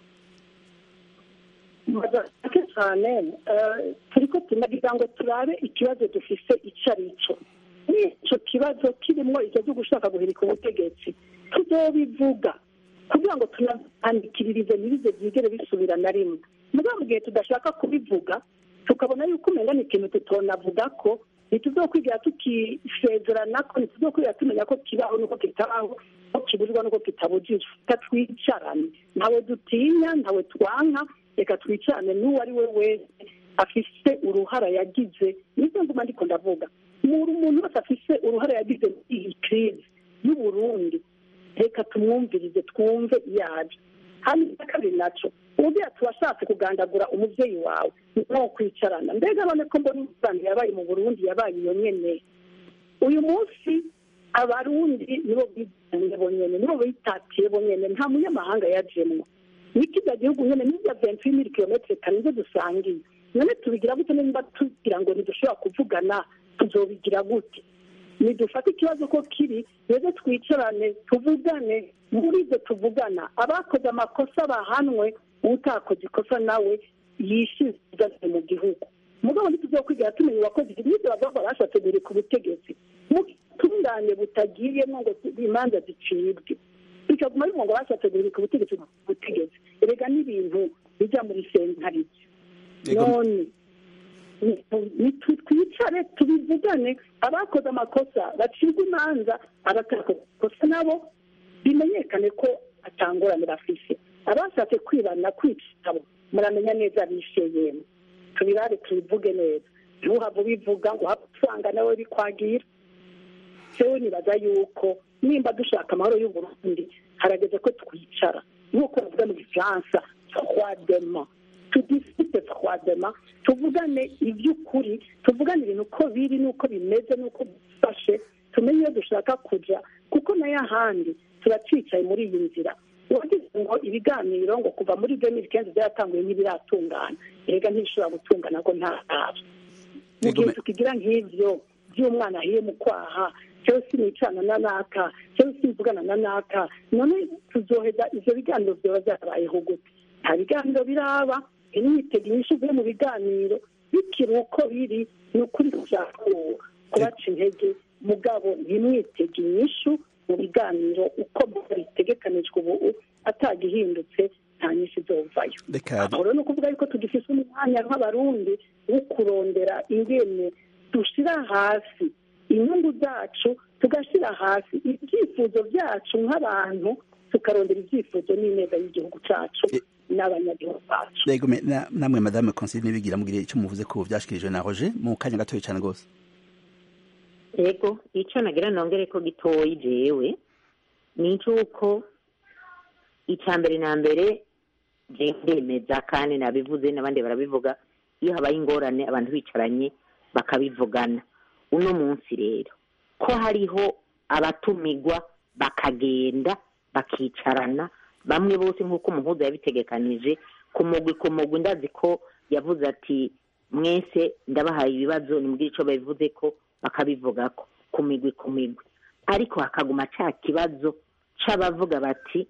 C: make cyane turiko tunagira ngo turabe ikibazo dufise ico arico nico kibazo kirimo icyo cyo gushaka guhirika ubutegetsi tuzobivuga kugira ngo tunandikiririze ntibize byigere bisubira na rimwe muga mu gihe tudashaka kubivuga tukabona yuko umenga ni ikintu tutonavuga ko ntituzokwigira tukisezerana ko ntituzokwigira tumenya ko kibaho nuko kitabaho ko kiburirwa nuko kitabujijwe twicarane ntawe dutinya ntawe twanka reka twicarane n'uwo ari we wese afise uruhara yagize nibyo nguma ndiko ndavuga umuntu wese afise uruhara yagize muri iyi crise y'Uburundi reka tumwumvirize twumve yaje hano kabiri naco ubu turashatse kugandagura umuvyeyi wawe no kwicarana mbega bone ko mbona umusanzu yabaye mu Burundi yabaye iyo nyene uyu munsi abarundi nibo bizanye bonyene nibo bitatiye bonyene nta munyamahanga yajemwo nikiza gihugu nyene n'ibya vingt-huit mille kilomètres kanze dusangiye none tubigira gute nimba tugira ngo ntidushobora kuvugana tuzobigira gute nidufate ikibazo ko kiri rero twicarane tuvugane muri ibyo tuvugana abakoze amakosa bahanwe utakoze ikosa nawe yishize mu gihugu mugabo ntituzokwigira tumenya uwakoze ibyo bavuga bashatse biri ku butegetsi mutungane butagiye ngo imanza zicibwe bikaguma bivuga ngo bashatse biri ku butegetsi butegetsi erega n'ibintu bijya muri sentare none twicare tubivugane abakoze amakosa bacibwa imanza abatakoze amakosa nabo bimenyekane ko atangorane bafise abashatse kwibana kwicabo muramenya neza bishe yemwe tubirare tubivuge neza ntuhava ubivuga ngo usanga nawe bikwagira sewe nibaza yuko nimba dushaka amahoro y'Uburundi harageze ko twicara nk'uko bavuga mu gifaransa froidement tudisite froidement tuvugane iby'ukuri tuvugane ibintu uko biri n'uko bimeze n'uko bifashe tumenye iyo dushaka kuja kuko nayo ahandi turacicaye muri iyi nzira wagize ngo ibiganiro ngo kuva muri deux mille quinze byaratanguye n'ibiratungana erega ntibishobora gutungana ko nta ntara mu gihe tukigira nk'ivyo by'umwana ahiye mu kwaha cyangwa se nicana na naka cyangwa se mvugana na naka none tuzoheza ivyo biganiro vyoba vyabayeho gute nta biganiro biraba imyitego inyinshi uvuye mu biganiro bikiri uko biri ni ukuri gushaka kubaca intege mugabo ntimwitege inyishu mu biganiro uko bitegekanijwe ubu atagihindutse nta nyinshi zovayo aho rero ni ukuvuga yuko tugifise umwanya nk'abarundi wo kurondera ingene dushira hasi inyungu zacu tugashira hasi ibyifuzo byacu nk'abantu tukarondera ibyifuzo n'ineza y'igihugu cacu n'abanyagihugu bacu
A: yego namwe madame Conseil nibigira mugire icyo muvuze ko byashikirijwe na Roger mu kanya gatoya cyane gose
D: yego icyo nagira nongere ko gitoyi jewe ni cyuko icambere na mbere je ndemeza kandi nabivuze n'abandi barabivuga iyo habaye ingorane abantu bicaranye bakabivugana uno munsi rero ko hariho abatumigwa bakagenda bakicarana bamwe bose nk'uko umuhuza yabitegekanije ku mugwi ku mugwi ndazi ko yavuze ati mwese ndabahaye ibibazo nimubwire ico babivuze ko bakabivugako ku migwi ku migwi ariko hakaguma ca kibazo c'abavuga bati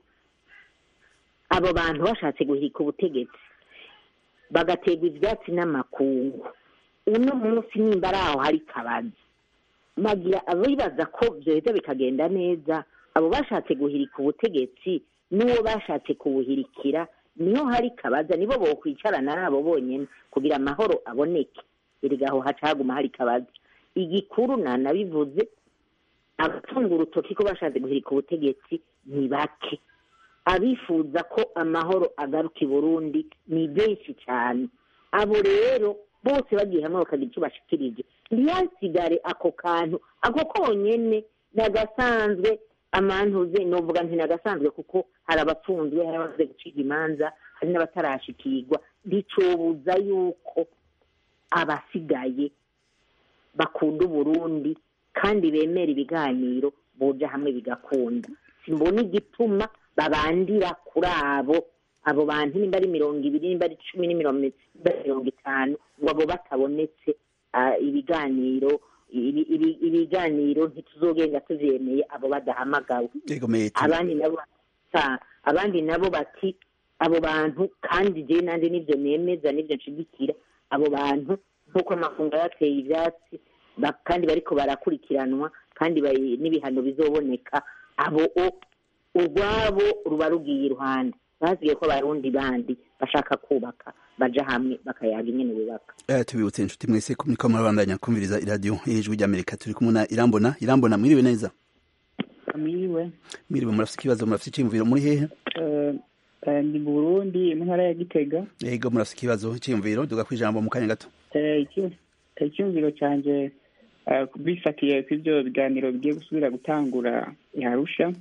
D: abo bantu bashatse guhirika ubutegetsi bagaterwa ivyatsi n'amakungu uno munsi nimba ari aho hari kabazi magira abibaza ko vyoheza bikagenda neza abo bashatse guhirika ubutegetsi n'uwo bashatse kubuhirikira niho hari kabaza nibo bokwicarana nabo bonyene kugira amahoro aboneke irigaho hacaguma hari kabaza igikuru nanabivuze abatunga urutoki ko bashatse guhirika ubutegetsi ni bake abifuza ko amahoro agaruka i Burundi ni benshi cyane abo rero bose bagiye hamwe bakagira icyo bashikirije ntiyasigare ako kantu ako konyene nagasanzwe amantuze novuga nti nagasanzwe kuko hari abapfunzwe hari abaze guciga imanza hari n'abatarashikirwa ndicobuza yuko abasigaye bakunda Burundi kandi bemera ibiganiro boja hamwe bigakunda simbona igituma babandira kuri abo abo bantu nimba ari mirongo ibiri nimba ari cumi n'imirongo itanu ngo abo batabonetse ibiganiro ibiganiro ntituzogenda tuvyemeye abo badahamagawe abandi nabo abandi nabo bati abo bantu kandi je nande nivyo nemeza nivyo nshigikira abo bantu nkuko amafunga yateye ivyatsi kandi bariko barakurikiranwa kandi n'ibihano bizoboneka abo urwabo ruba rugiye iruhande baziye ko abarundi bandi bashaka kubaka baja hamwe bakayaga ingene bubaka
A: eh tubibutse inshuti mwese ko muriko murabandanya kumviriza iradio y'ijwi ry'Amerika turi kumwe na Irambona Irambona mwiriwe neza
I: mwiriwe
A: mwiriwe murafite ikibazo murafite iciyumviro muri hehe
I: eh ndi mu Burundi mu ntara ya Gitega
A: yego murafite ikibazo iciyumviro duga kwijambo mu kanya gato
I: eh iciyumviro canje kubifatiye kw'ivyo biganiro bigiye gusubira gutangura yarusha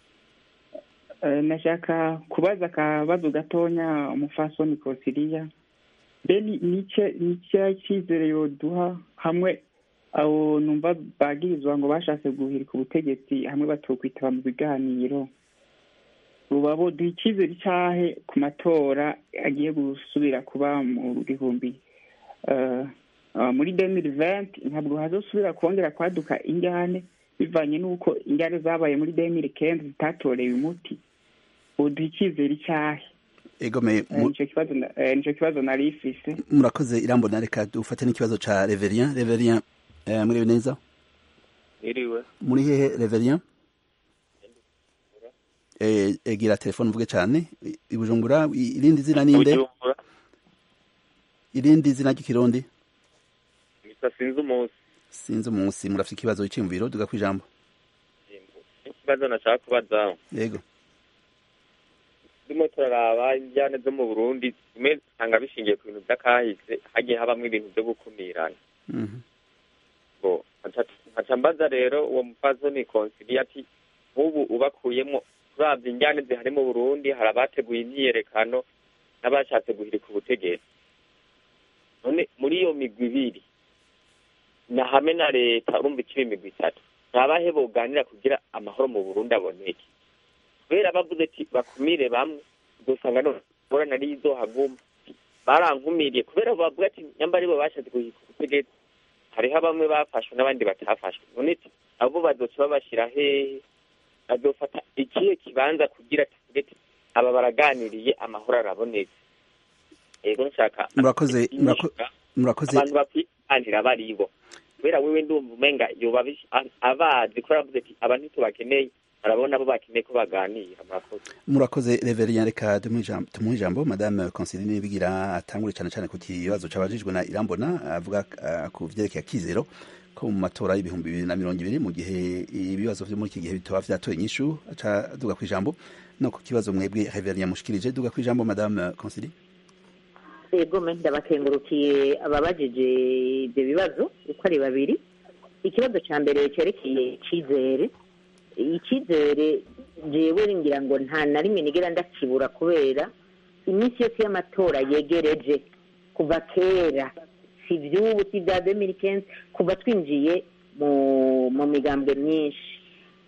I: nashaka kubaza akabazo gatonya umufasoni Kosiriya beni nice nice cyizere yoduha hamwe abo numva bagirizwa ngo bashatse guhirika ubutegetsi hamwe batokwitaba mu biganiro rubabo duhikizere cyahe ku matora agiye gusubira kuba mu gihumbi muri deux mille vingt ntabwo hazosubira kongera kwaduka injyane bivanye n'uko injyane zabaye muri deux mille quinze zitatorewe umuti uduha icyizere icyahe
A: egome
I: nico kibazo nari ifise
A: murakoze Irambona reka dufate n'ikibazo ca Reverien Reverien muri neza
J: iriwe
A: muri hehe Reverien eh egira telefone uvuge cyane ibujumbura irindi zina ninde irindi zina ry'ikirundi
J: sinzi umunsi
A: sinzi umunsi murafite ikibazo cy'imviro duga kwijambo
J: ikibazo nashaka kubaza
A: yego
J: ndimo turaraba injyane zo mu Burundi zimwe usanga bishingiye ku bintu by'akahise hagiye habamwe ibintu byo gukumirana bo nkaca mbaza rero uwo mupfasoni Konsiliya ati nk'ubu ubakuyemo turavye injyane zihari mu Burundi hari abateguye imyiyerekano n'abashatse guhirika ubutegetsi none muri iyo migwi ibiri na hamwe na leta urumva ikibi imigwi itatu ntabahe boganira kugira amahoro mu Burundi aboneke kubera bavuze ati bakumire bamwe dusanga no borana rizo haguma barankumiriye kubera bavuga ati nyamba aribo bashatse guhirika ubutegetsi hariho bamwe bafashwe n'abandi batafashwe none abo bazoca babashira hehe bazofata ikihe kibanza kugira tuvuge ati aba baraganiriye amahoro arabonetse ego nshaka
A: murakoze murakoze
J: abantu bakwihanira baribo kubera wewe ndumva umenga yoba abazi ko aravuze ati abantu tubakeneye arabona abo bakeneye ko baganira murakoze
A: murakoze Reverien reka tumuhe ijambo madame Consiline bigira atangure cyane cyane ku kibazo cabajijwe na Irambona avuga ku vyerekeye akizero ko mu matora y'ibihumbi bibiri na mirongo ibiri mu gihe ibibazo vyo muri iki gihe bitoba vyatoye inyishu aca duga kwijambo no ku kibazo mwebwe Reverien mushikirije duga kwijambo madame Consiline
D: ego me ndabakengurukiye ababajije ibyo bibazo uko ari babiri ikibazo ca mbere cerekeye icizere icyizere jewe ngira ngo nta na rimwe nigera ndakibura kubera iminsi yose y'amatora yegereje kuva kera si iby'ubu si ibya deux mille quinze kuva twinjiye mu mu migambwe myinshi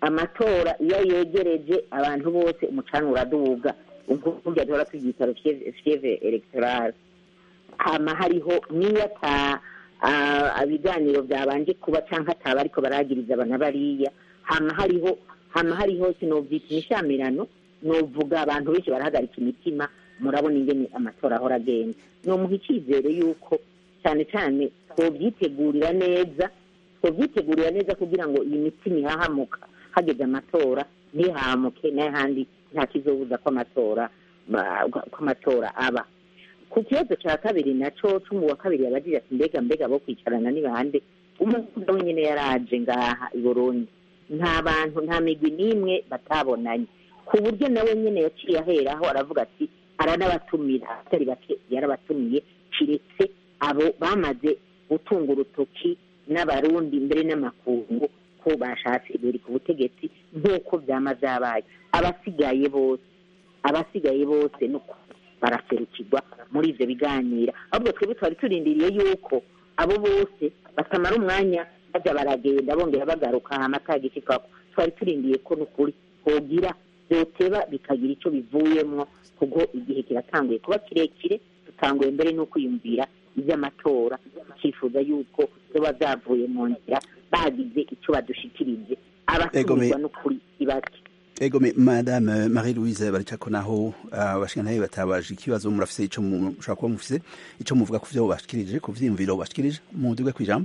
D: amatora iyo yegereje abantu bose umucana uraduga nk'uburyo duhora tubyitaro fieve electorale hama hariho niyo ata ibiganiro byabanje kuba cyangwa ataba ariko baragiriza abana bariya hama hariho hama hariho sinovyita imishamirano novuga abantu benshi barahagarika imitima murabona ingene amatora ahora agenda nomuha icyizere yuko cyane cyane twobyitegurira neza twobyitegurira neza kugira ngo iyi mitima ihahamuka hageze amatora ntihamuke n'ahandi nta kizobuza ko amatora ko amatora aba ku kibazo cya kabiri naco cumu wa kabiri yabagira ati mbega mbega bo kwicarana ni bande umuntu wenyine yaraje ngaha i Burundi nta bantu nta migwi n'imwe batabonanye ku buryo nawe nyine yaciye aheraho aravuga ati aranabatumira atari bake yarabatumiye kiretse abo bamaze gutunga urutoki n'abarundi mbere n'amakungu ko bashatse buri ku butegetsi nk'uko byama byabaye abasigaye bose abasigaye bose nuko baraserukirwa muri ivyo biganira ahubwo twebwe twari turindiriye yuko abo bose batamara umwanya baja baragenda bongera bagaruka amatagikikako twari turindiye ko nukuri hogira byoteba bikagira ico bivuyemwo kuko igihe kiratanguye kuba kirekire dutanguye mbere no kwiyumvira iby'amatora cyifuza yuko zoba zavuye mu nzira bagize icyo badushikirije abasubizwa n'ukuri ibaki
A: ego madame Marie Louise baricako naho abashikana nayo batabaje ikibazo murafise ico mushaka kuba mufise ico muvuga ku vyo bashikirije ku vyimviro bashikirije mu duge kwijambo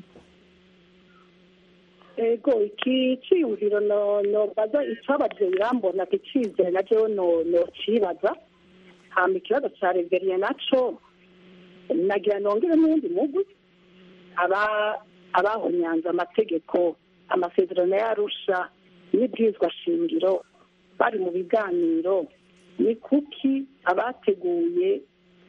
C: ego iki cyiyumviro no no baza icabaje irambona kicizere na jewe no no cibaza hama ikibazo ca reveriye naco nagira nongere n'undi mugwi aba abahonyanza amategeko amasezerano y'Arusha n'ibwirizwa shingiro bari mu biganiro ni kuki abateguye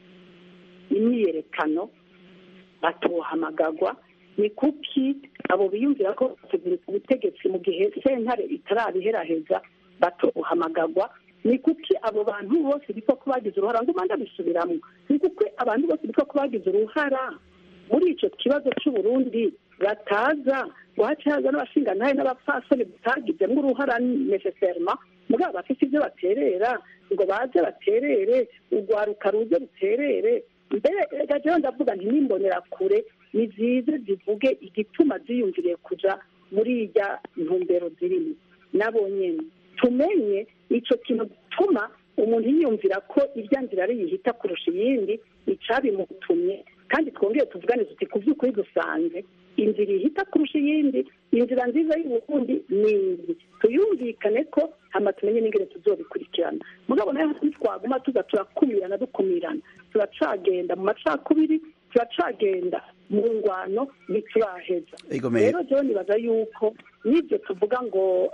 C: imyiyerekano batohamagagwa ni kuki abo biyumvira ko bategura ubutegetsi mu gihe sentare itarabiheraheza batohamagagwa ni kuki abo bantu bose biko ko bagize uruhara ngo manda bisubiramo ni kuki abantu bose biko ko bagize uruhara muri ico kibazo cy'u Burundi bataza wacaza n'abashinga nahe n'abapfasoni bitagize ngo uruhara necessairement mugabo bafite ibyo baterera ngo baze baterere ugwaruka ruze ruterere mbere gaje ndavuga nti nimbonera kure ni zize zivuge igituma ziyumviriye kuja muri ijya ntumbero zirimo nabo nyene tumenye ico kintu gituma umuntu yiyumvira ko iryanzira ari yihita kurusha iyindi icabimutumye kandi twongeye tuvugane tuti ku by'ukuri dusanze inzira ihita kurusha iyindi inzira nziza y'uburundi ni iyi tuyumvikane ko hama tumenye n'ingene tuzobikurikirana mugabo nayo twaguma tuza turakumirana dukumirana turacagenda mu macakubiri turacagenda mu ngwano ntituraheza rero jewe nibaza yuko n'ibyo tuvuga ngo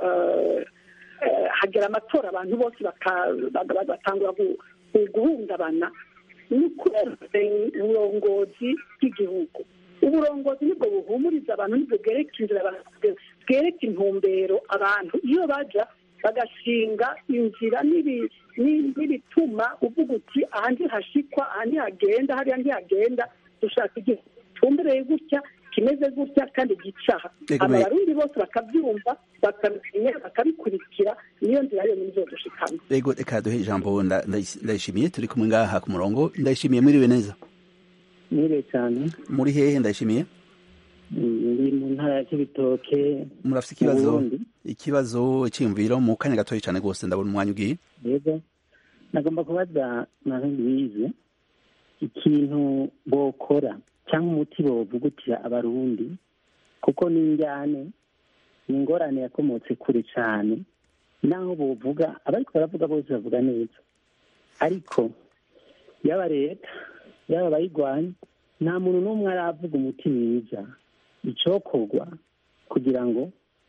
C: hagera amatora abantu bose batangura guhungabana ni kubera uburongozi bw'igihugu uburongozi nibwo buhumuriza abantu nibwo bwereka inzira bwereka intumbero abantu iyo baja bagashinga inzira n'ibituma uvuga uti ahandi hashikwa ahandi hagenda hariya ntihagenda dushaka igihe tumbereye gutya kimeze gutya kandi gicaha abarundi bose bakabyumva bakabimenya bakabikurikira niyo nzira yo nizo dushikamo
A: ego reka duhe ijambo ndayishimiye turi kumwe ngaha ku murongo ndayishimiye mwiriwe neza
K: mwiriwe cyane
A: muri hehe ndayishimiye
K: ndi mu ntara ya Cibitoke
A: murafite ikibazo ikibazo cy'imviro mu kanya gatoya cyane rwose ndabona umwanya ugiye
K: yego nagomba kubaza Marie Louise ikintu bokora cyangwa umuti bovugutira abarundi kuko n'injyane ni ingorane yakomotse kure cyane naho bovuga abariko baravuga bose bavuga neza ariko yaba leta yaba bayigwanya nta muntu n'umwe aravuga umuti mwiza icokorwa kugira ngo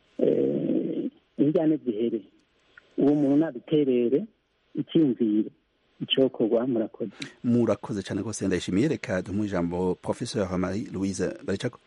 K: injyane zihere uwo muntu naduterere icyumvire icokorwa murakoze
A: murakoze cyane rwose ndayishimiye reka dumuhe ijambo Professeur Marie Louise baricako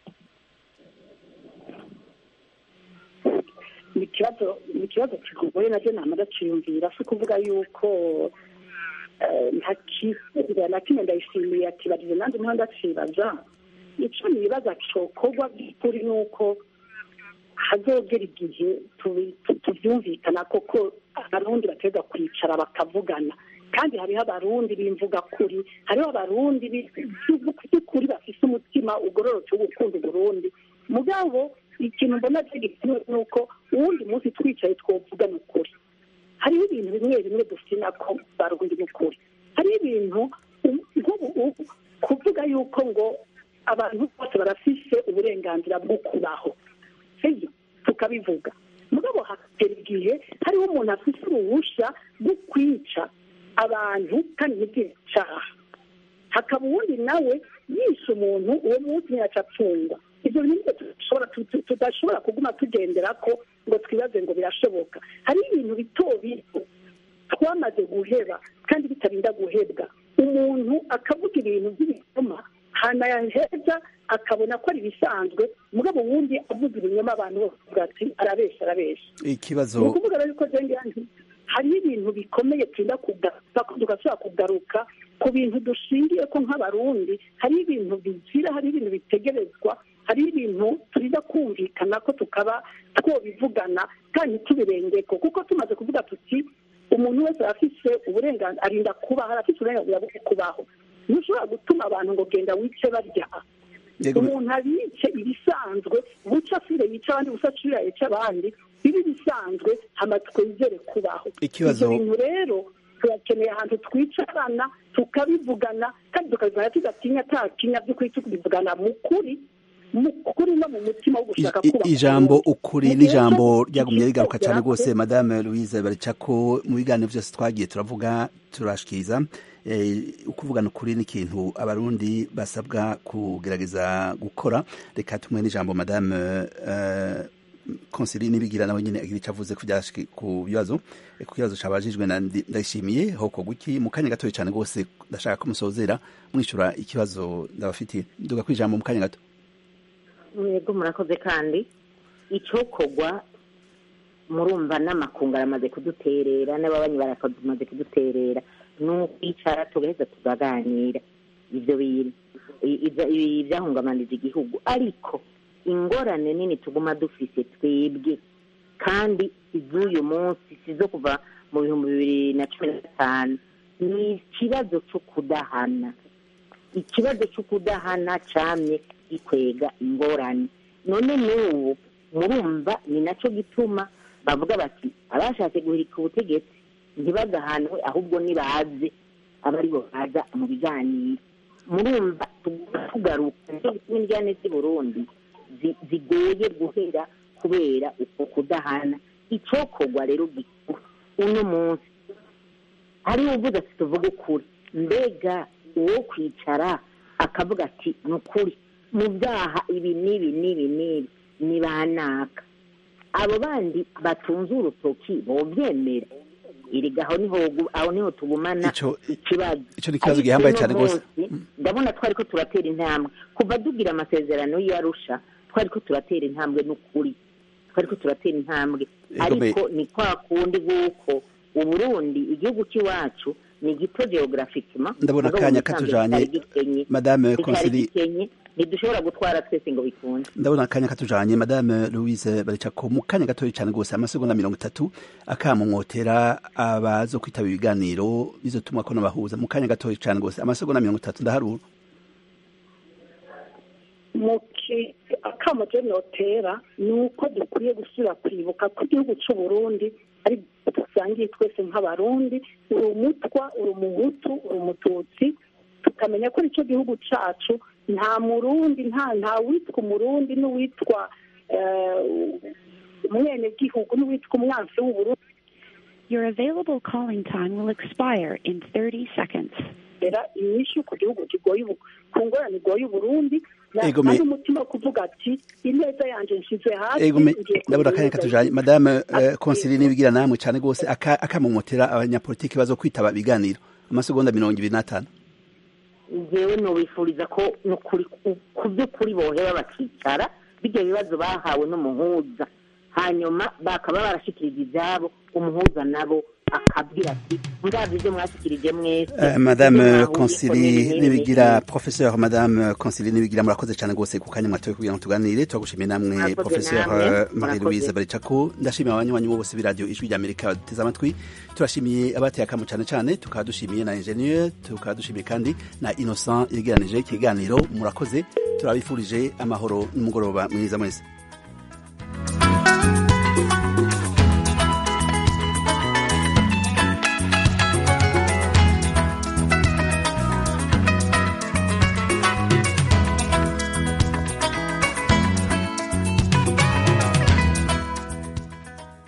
C: ni ikibazo ni ikibazo kigoye nacyo nta madaciyumvira si kuvuga yuko nta kibazo na kimwe ndayishimiye akibarize nanjye niho ndacibaza icyo nibaza cokorwa by'ukuri ni uko hazogera igihe tubyumvikana koko abarundi bateza kwicara bakavugana kandi hariho abarundi b'imvuga kuri hariho abarundi by'ukuri bafise umutima ugororotse wo gukunda uburundi mugabo ikintu mbona cy'igitsina ni uko uwundi munsi twicaye twovugana ukuri hariho ibintu bimwe bimwe dufite nako barundi n'ukuri hariho ibintu kuvuga yuko ngo abantu bose barafise uburenganzira bwo kubaho sibyo tukabivuga mugabo hakera igihe hariho umuntu afite uruhusha rwo kwica abantu kandi ntibyicaha hakaba uwundi nawe yishe umuntu uwo munsi ntiyaca apfungwa ibyo bintu tudashobora kuguma tugendera ko ngo twibaze ngo birashoboka hari ibintu bito bito twamaze guheba kandi bitarinda guhebwa umuntu akavuga ibintu by'ibinyoma hanayaheza akabona ko ari bisanzwe mugabo wundi avuga ibinyoma abantu bose ati arabesha arabesha
A: ikibazo
C: ni ukuvuga rero ko jengi hariho ibintu bikomeye turinda tugasubira kugaruka ku bintu dushingiye ko nk'abarundi hariho ibintu bizira hariho ibintu bitegerezwa hariho ibintu turinda kumvikana ko tukaba twobivugana kandi ntitubirengeko kuko tumaze kuvuga tuti umuntu wese arafise uburenganzira arinda kubaho arafise uburenganzira bwo kubaho ntushobora gutuma abantu ngo genda wice barya umuntu abice ibisanzwe buca asubire yica abandi buca asubire yica abandi ibi bisanzwe hama twizere kubaho ibyo bintu rero turakeneye ahantu twicarana tukabivugana kandi tukabivugana tudatinya atatinya by'ukuri tukabivugana mu kuri mukuri no mu mutima wo gushaka kuba
A: ijambo ukuri n'ijambo ryagumye rigaruka cyane rwose madame Louise Baricako mu biganiro byose twagiye turavuga turashikiriza ukuvugana ukuri n'ikintu abarundi basabwa kugerageza gukora reka tumwe n'ijambo madame Konsili nibigira nawe nyine agira icavuze ku bibazo ku kibazo cabajijwe na ndashimiye hoko guki mu kanya gatoya cyane rwose ndashaka ko musozera mwishura ikibazo ndabafitiye nduga kwijambo mu kanya gato
D: yego murakoze kandi icokogwa murumva n'amakungara amaze kuduterera n'ababanyi barakadumaze kuduterera n'ukwicara tugaheza tugaganira ivyo bintu ivyahungamanije igihugu ariko ingorane nini tuguma dufise twebwe kandi iz'uyu munsi sizo kuva mu bihumbi bibiri na cumi na gatanu ni ikibazo cyo kudahana ikibazo cyo kudahana camye gikwega ingorane none n'ubu murumva ni naco gituma bavuga bati abashatse guhirika ubutegetsi ntibagahanwe ahubwo nibaze abari bo baza mu biganiro murumva tugaruka cyo gituma injyane z'i Burundi zigoye guhera kubera uko kudahana icokogwa rero gikuru uno munsi hari uvuga ati tuvuge ukuri mbega uwo kwicara akavuga ati ni ukuri mu byaha ibi n'ibi n'ibi n'ibi ni banaka abo bandi batunze urutoki bobyemera iriga aho niho aho niho tugumana ikibazo
A: ico nikibazo gihambaye cyane gose
D: ndabona twari ko turatera intambwe kuva dugira amasezerano y'Arusha twari ko turatera intambwe n'ukuri twari ko turatera intambwe ariko ni kwa kundi guko uburundi igihugu cy'iwacu ni gito geographiquement
A: ndabona kanya katujanye madame Konsili
D: ntidushobora gutwara twese ngo bikunde
A: ndabona akanya katujanye madame Louise Baricako mu kanya gatoya cyane rwose amasegonda mirongo itatu akamumwotera abazo kwitaba ibiganiro bizotuma ko nabahuza mu kanya gatoya cyane rwose amasegonda mirongo itatu ndaharura
C: muki akamoje notera ni uko dukwiye gusubira kwibuka ko igihugu cy'u Burundi ari dusangiye twese nk'abarundi uri umutwa uri umuhutu uri umututsi tukamenya ko icyo gihugu cyacu nta murundi nta nta witwa umurundi n'uwitwa umwene gihugu n'uwitwa umwansi w'uburundi.
L: Your available calling time will expire in thirty seconds.
C: Era inyishu ku gihugu kigoye ku ngorane igoye Burundi kandi umutima kuvuga ati ineza yanje nshize hasi
A: ndabona kanya katujanye madame Konsili nibigira namwe cyane gose akamumotera abanyapolitiki bazo kwitaba biganiro amasegonda mirongo ibiri n'atanu.
D: Jewe no bifuriza ko no kuri ku by'ukuri bohera bakicara bijye bibazo bahawe n'umuhuza hanyuma bakaba barashikirije ibyabo umuhuza nabo akabwira ati murazi ibyo mwashyikirije mwese
A: Uh, madame Consili nibigira professeur madame Consili nibigira murakoze cyane gose ku kanya mwatoye kugira ngo tuganire twagushimiye namwe professeur Marie Louise Baricako ndashimiye abanywanyi bose bi radio ijwi ry'Amerika bateze amatwi turashimiye abateye akamu cyane cyane tukadushimiye na ingenieur tukadushimiye kandi na Innocent yegeranije ikiganiro murakoze turabifurije amahoro n'umugoroba mwiza mwese